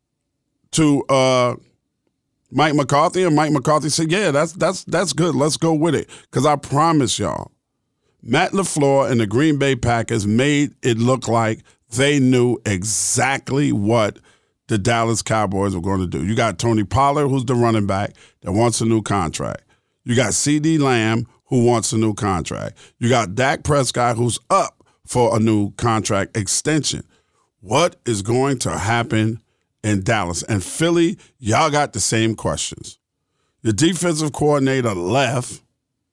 to uh, Mike McCarthy? And Mike McCarthy said, yeah, that's that's that's good. Let's go with it. Because I promise y'all, Matt LaFleur and the Green Bay Packers made it look like they knew exactly what the Dallas Cowboys were going to do. You got Tony Pollard, who's the running back, that wants a new contract. You got CeeDee Lamb, who wants a new contract. You got Dak Prescott, who's up for a new contract extension. What is going to happen in Dallas? And Philly, y'all got the same questions. Your defensive coordinator left.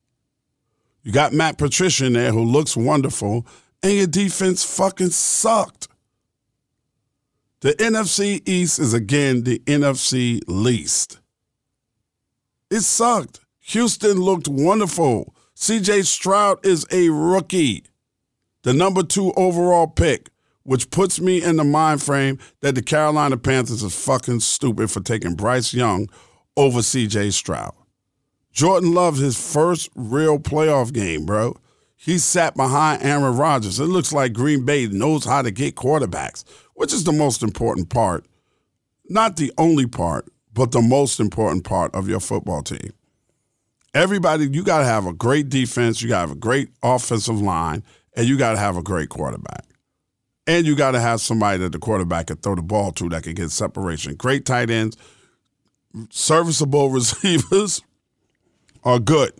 You got Matt Patricia in there, who looks wonderful, and your defense fucking sucked. The N F C East is, again, the N F C least. It sucked. Houston looked wonderful. C J Stroud is a rookie, the number two overall pick, which puts me in the mind frame that the Carolina Panthers is fucking stupid for taking Bryce Young over C J Stroud. Jordan Love, his first real playoff game, bro. He sat behind Aaron Rodgers. It looks like Green Bay knows how to get quarterbacks, which is the most important part. Not the only part, but the most important part of your football team. Everybody, you got to have a great defense, you got to have a great offensive line, and you got to have a great quarterback. And you got to have somebody that the quarterback can throw the ball to that can get separation. Great tight ends, serviceable receivers are good.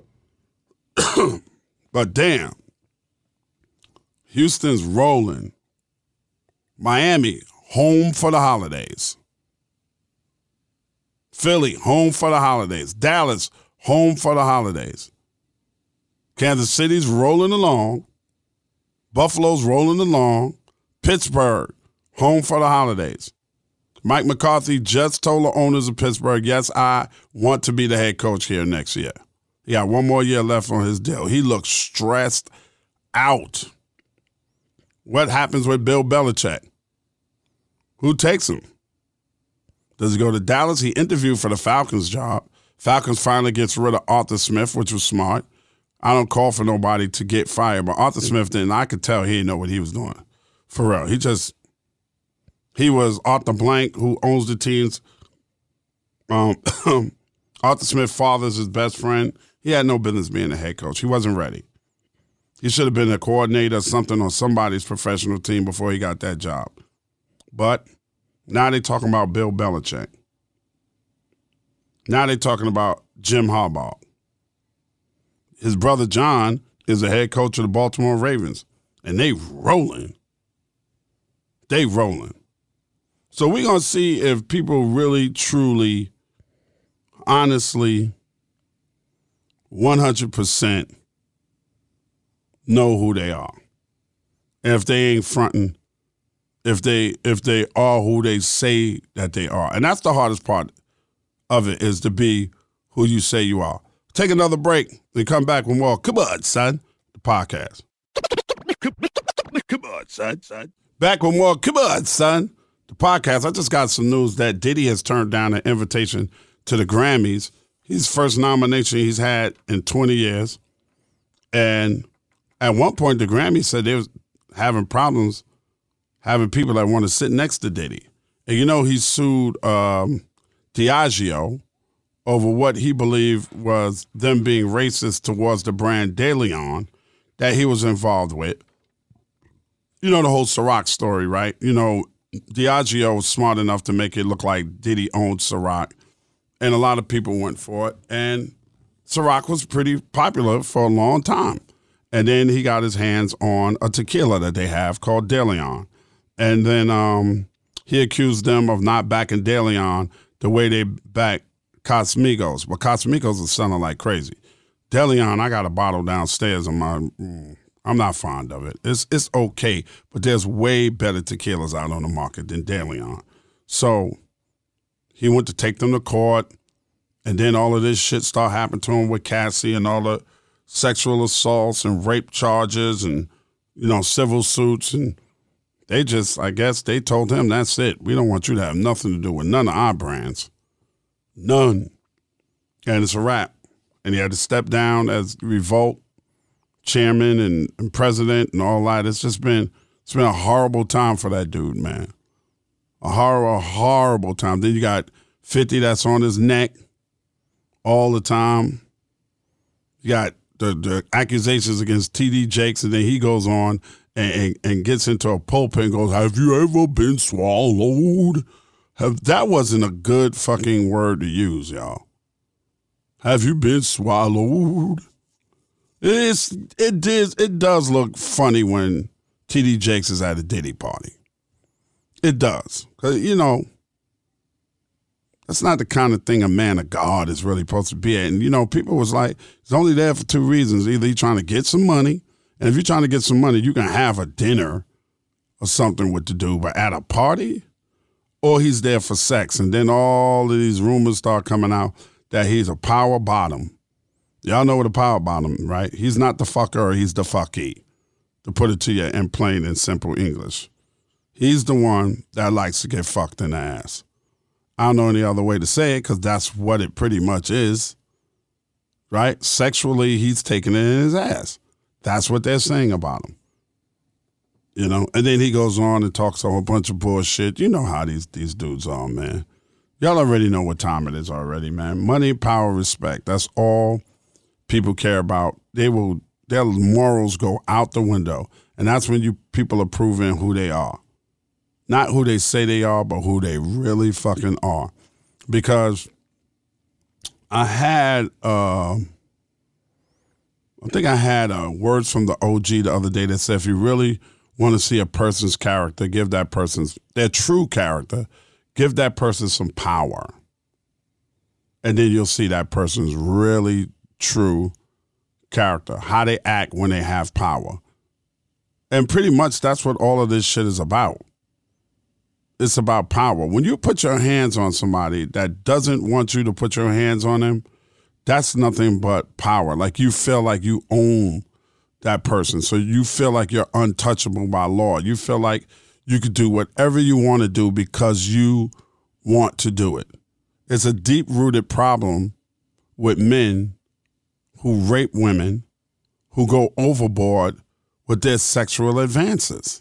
But damn, Houston's rolling. Miami, home for the holidays. Philly, home for the holidays. Dallas, home for the holidays. Kansas City's rolling along. Buffalo's rolling along. Pittsburgh, home for the holidays. Mike McCarthy just told the owners of Pittsburgh, yes, I want to be the head coach here next year. He got one more year left on his deal. He looks stressed out. What happens with Bill Belichick? Who takes him? Does he go to Dallas? He interviewed for the Falcons job. Falcons finally gets rid of Arthur Smith, which was smart. I don't call for nobody to get fired, but Arthur Smith didn't. I could tell he didn't know what he was doing. For real. He just, he was Arthur Blank, who owns the teams. Um, Arthur Smith's father's his best friend. He had no business being a head coach. He wasn't ready. He should have been a coordinator or something on somebody's professional team before he got that job. But now they're talking about Bill Belichick. Now they're talking about Jim Harbaugh. His brother John is the head coach of the Baltimore Ravens, and they rolling. They rolling. So we're going to see if people really, truly, honestly, one hundred percent know who they are. And if they ain't fronting, if they if they are who they say that they are. And that's the hardest part of it, is to be who you say you are. Take another break and come back with more Come On, Son, the podcast. Come on, son, son. Back with more Come On, Son, the podcast. I just got some news that Diddy has turned down an invitation to the Grammys. He's first nomination he's had in twenty years. And at one point, the Grammys said they was having problems having people that want to sit next to Diddy. And you know, he sued um, Diageo over what he believed was them being racist towards the brand De Leon that he was involved with. You know the whole Ciroc story, right? You know, Diageo was smart enough to make it look like Diddy owned Ciroc, and a lot of people went for it. And Ciroc was pretty popular for a long time. And then he got his hands on a tequila that they have called De Leon. And then um, he accused them of not backing De Leon the way they back Casamigos. But Casamigos is selling like crazy. De Leon, I got a bottle downstairs on my, mm, I'm not fond of it. It's it's okay, but there's way better tequilas out on the market than De Leon. So he went to take them to court, and then all of this shit started happening to him with Cassie and all the sexual assaults and rape charges and, you know, civil suits. And they just, I guess, they told him, that's it. We don't want you to have nothing to do with none of our brands. None. And it's a wrap. And he had to step down as Revolt chairman and, and president and all that. It's just been, it's been a horrible time for that dude, man. A horrible, horrible time. Then you got fifty that's on his neck all the time. You got the, the accusations against T D Jakes, and then he goes on and, and, and gets into a pulpit and goes, have you ever been swallowed? Have, that wasn't a good fucking word to use, y'all. Have you been swallowed? It's, it, did, it does look funny when T D Jakes is at a Diddy party. It does. Because, you know, that's not the kind of thing a man of God is really supposed to be at. And, you know, people was like, he's only there for two reasons. Either he's trying to get some money, and if you're trying to get some money, you can have a dinner or something with the dude. But at a party, or he's there for sex. And then all of these rumors start coming out that he's a power bottom. Y'all know what a power bottom, right? He's not the fucker, he's the fucky, to put it to you in plain and simple English. He's the one that likes to get fucked in the ass. I don't know any other way to say it because that's what it pretty much is, right? Sexually, he's taking it in his ass. That's what they're saying about him. You know, and then he goes on and talks a whole bunch of bullshit. You know how these, these dudes are, man. Y'all already know what time it is already, man. Money, power, respect. That's all people care about. They will, their morals go out the window. And that's when you people are proving who they are. Not who they say they are, but who they really fucking are. Because I had, uh, I think I had uh, words from the O G the other day that said if you really want to see a person's character, give that person's, their true character, give that person some power. And then you'll see that person's really true character, how they act when they have power. And pretty much that's what all of this shit is about. It's about power. When you put your hands on somebody that doesn't want you to put your hands on them, that's nothing but power. Like you feel like you own that person. So you feel like you're untouchable by law. You feel like you could do whatever you want to do because you want to do it. It's a deep-rooted problem with men who rape women, who go overboard with their sexual advances.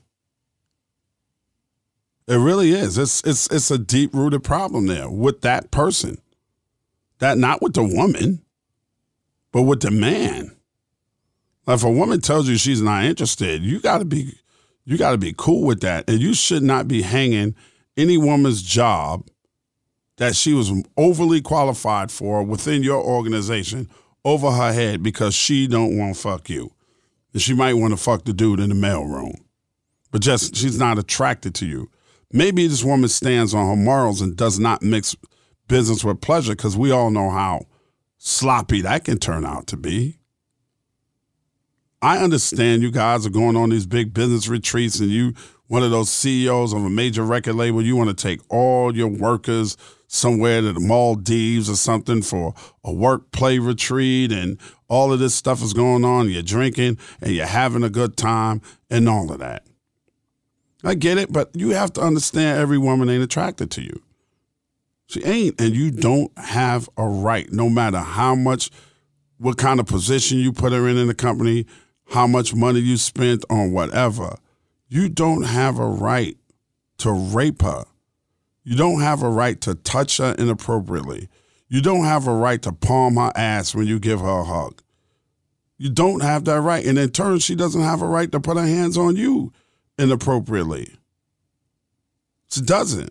It really is. It's it's it's a deep-rooted problem there with that person. That not with the woman, but with the man. If a woman tells you she's not interested, you gotta be you gotta be cool with that. And you should not be hanging any woman's job that she was overly qualified for within your organization over her head because she don't want to fuck you. And she might want to fuck the dude in the mailroom. But just she's not attracted to you. Maybe this woman stands on her morals and does not mix business with pleasure because we all know how sloppy that can turn out to be. I understand you guys are going on these big business retreats and you, one of those C E Os of a major record label, you want to take all your workers somewhere to the Maldives or something for a work play retreat and all of this stuff is going on. You're drinking and you're having a good time and all of that. I get it, but you have to understand every woman ain't attracted to you. She ain't, and you don't have a right, no matter how much, what kind of position you put her in in the company, how much money you spent on whatever. You don't have a right to rape her. You don't have a right to touch her inappropriately. You don't have a right to palm her ass when you give her a hug. You don't have that right. And in turn, she doesn't have a right to put her hands on you inappropriately. She doesn't.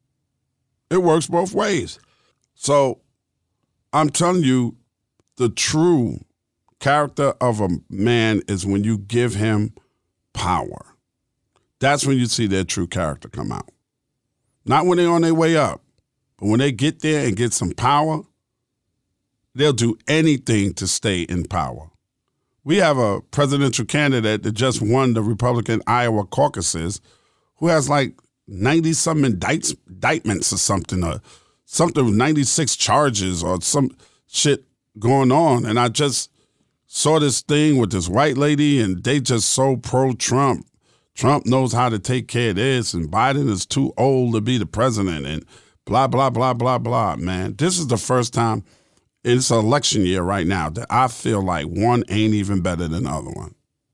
It works both ways. So I'm telling you, the true character of a man is when you give him power. That's when you see their true character come out. Not when they're on their way up, but when they get there and get some power, they'll do anything to stay in power. We have a presidential candidate that just won the Republican Iowa caucuses who has like ninety-some indicts, indictments or something, or something with ninety-six charges or some shit going on. And I just saw this thing with this white lady and they just so pro-Trump. Trump knows how to take care of this and Biden is too old to be the president and blah, blah, blah, blah, blah, man. This is the first time, it's an election year right now, that I feel like one ain't even better than the other one.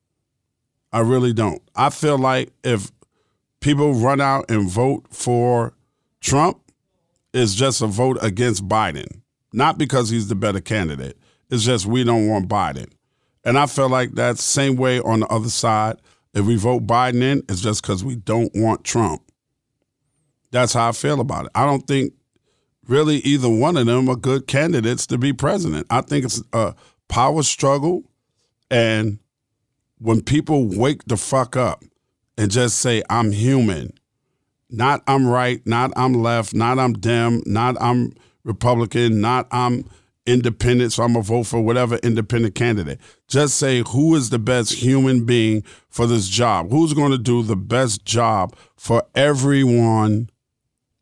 I really don't. I feel like if people run out and vote for Trump, it's just a vote against Biden. Not because he's the better candidate. It's just we don't want Biden. And I feel like that's the same way on the other side. If we vote Biden in, it's just because we don't want Trump. That's how I feel about it. I don't think really either one of them are good candidates to be president. I think it's a power struggle. And when people wake the fuck up and just say, I'm human, not I'm right, not I'm left, not I'm Dem, not I'm Republican, not I'm independent, so I'm going to vote for whatever independent candidate. Just say who is the best human being for this job? Who's going to do the best job for everyone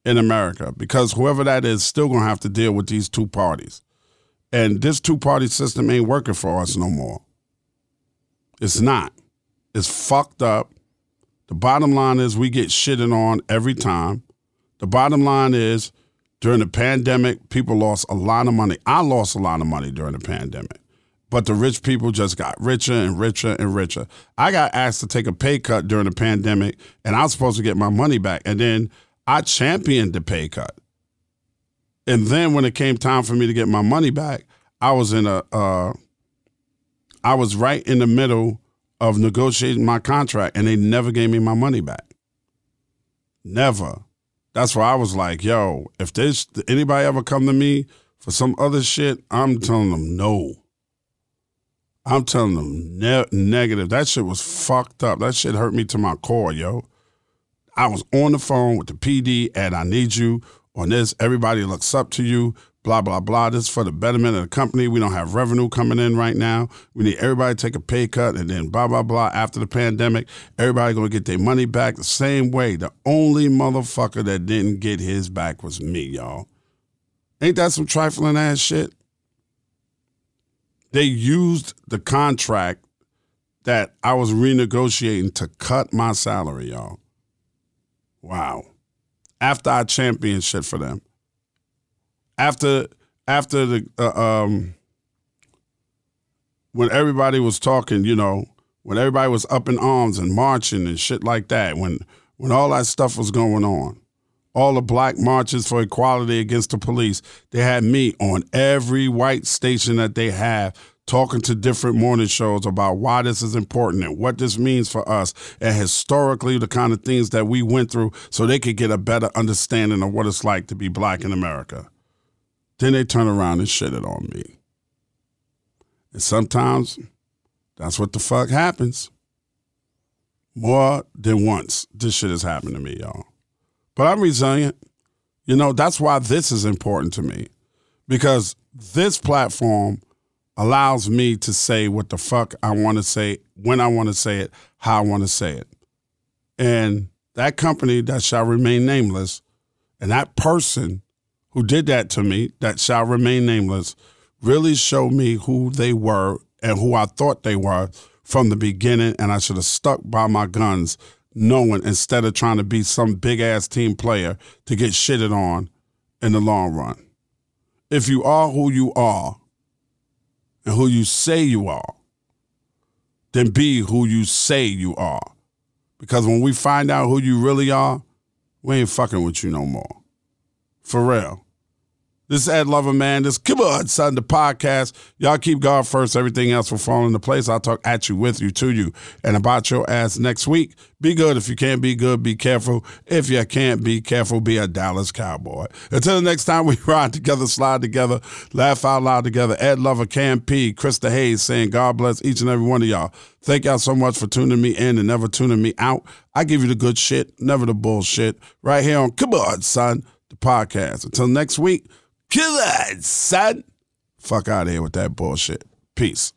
in America, because whoever that is still going to have to deal with these two parties. And this two-party system ain't working for us no more. It's not. It's fucked up. The bottom line is we get shitted on every time. The bottom line is during the pandemic, people lost a lot of money. I lost a lot of money during the pandemic. But the rich people just got richer and richer and richer. I got asked to take a pay cut during the pandemic, and I was supposed to get my money back. And then I championed the pay cut. And then when it came time for me to get my money back, I was in a, uh, I was right in the middle of negotiating my contract, and they never gave me my money back. Never. That's why I was like, yo, if this anybody ever come to me for some other shit, I'm telling them no. I'm telling them ne- negative. That shit was fucked up. That shit hurt me to my core, yo. I was on the phone with the P D, and I need you on this. Everybody looks up to you, blah, blah, blah. This is for the betterment of the company. We don't have revenue coming in right now. We need everybody to take a pay cut, and then blah, blah, blah. After the pandemic, everybody going to get their money back the same way. The only motherfucker that didn't get his back was me, y'all. Ain't that some trifling ass shit? They used the contract that I was renegotiating to cut my salary, y'all. Wow. After I championed shit for them. After after the uh, um when everybody was talking, you know, when everybody was up in arms and marching and shit like that, when when all that stuff was going on, all the black marches for equality against the police, they had me on every white station that they have, talking to different morning shows about why this is important and what this means for us, and historically the kind of things that we went through so they could get a better understanding of what it's like to be black in America. Then they turn around and shit it on me. And sometimes that's what the fuck happens. More than once, this shit has happened to me, y'all. But I'm resilient. You know, that's why this is important to me. Because this platform allows me to say what the fuck I want to say, when I want to say it, how I want to say it. And that company that shall remain nameless, and that person who did that to me, that shall remain nameless, really showed me who they were and who I thought they were from the beginning, and I should have stuck by my guns, knowing instead of trying to be some big-ass team player to get shitted on in the long run. If you are who you are and who you say you are, then be who you say you are. Because when we find out who you really are, we ain't fucking with you no more. For real. This is Ed Lover, man. This Come On, Son, the podcast. Y'all keep God first. Everything else will fall into place. I'll talk at you, with you, to you, and about your ass next week. Be good. If you can't be good, be careful. If you can't be careful, be a Dallas Cowboy. Until the next time we ride together, slide together, laugh out loud together. Ed Lover, Cam P, Krista Hayes saying God bless each and every one of y'all. Thank y'all so much for tuning me in and never tuning me out. I give you the good shit, never the bullshit. Right here on Come On, Son, the podcast. Until next week, Come on, son. Fuck out of here with that bullshit. Peace.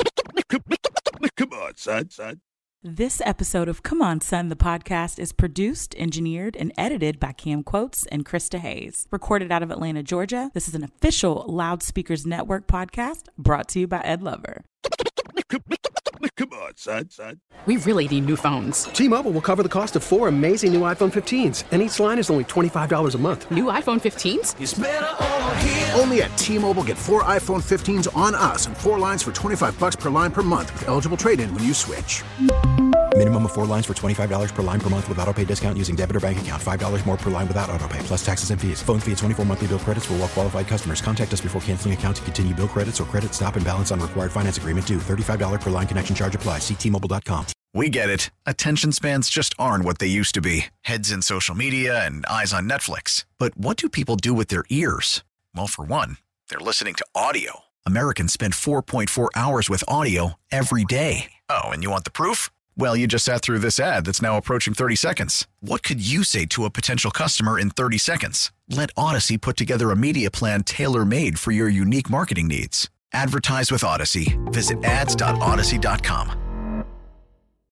Come on, son, son. This episode of Come On, Son, the podcast is produced, engineered, and edited by Cam Quotes and Krista Hayes. Recorded out of Atlanta, Georgia, this is an official Loudspeakers Network podcast brought to you by Ed Lover. Come on, son, son. We really need new phones. T-Mobile will cover the cost of four amazing new iPhone fifteens, and each line is only twenty-five dollars a month. New iPhone fifteens? It's better over here. Only at T-Mobile, get four iPhone fifteens on us and four lines for twenty-five dollars per line per month with eligible trade-in when you switch. Minimum of four lines for twenty-five dollars per line per month with autopay discount using debit or bank account. five dollars more per line without autopay, plus taxes and fees. Phone fee at twenty-four monthly bill credits for well-qualified customers. Contact us before canceling account to continue bill credits or credit stop and balance on required finance agreement due. thirty-five dollars per line connection charge applies. See T Mobile dot com. We get it. Attention spans just aren't what they used to be. Heads in social media and eyes on Netflix. But what do people do with their ears? Well, for one, they're listening to audio. Americans spend four point four hours with audio every day. Oh, and you want the proof? Well, you just sat through this ad that's now approaching thirty seconds. What could you say to a potential customer in thirty seconds? Let Odyssey put together a media plan tailor-made for your unique marketing needs. Advertise with Odyssey. Visit ads dot odyssey dot com.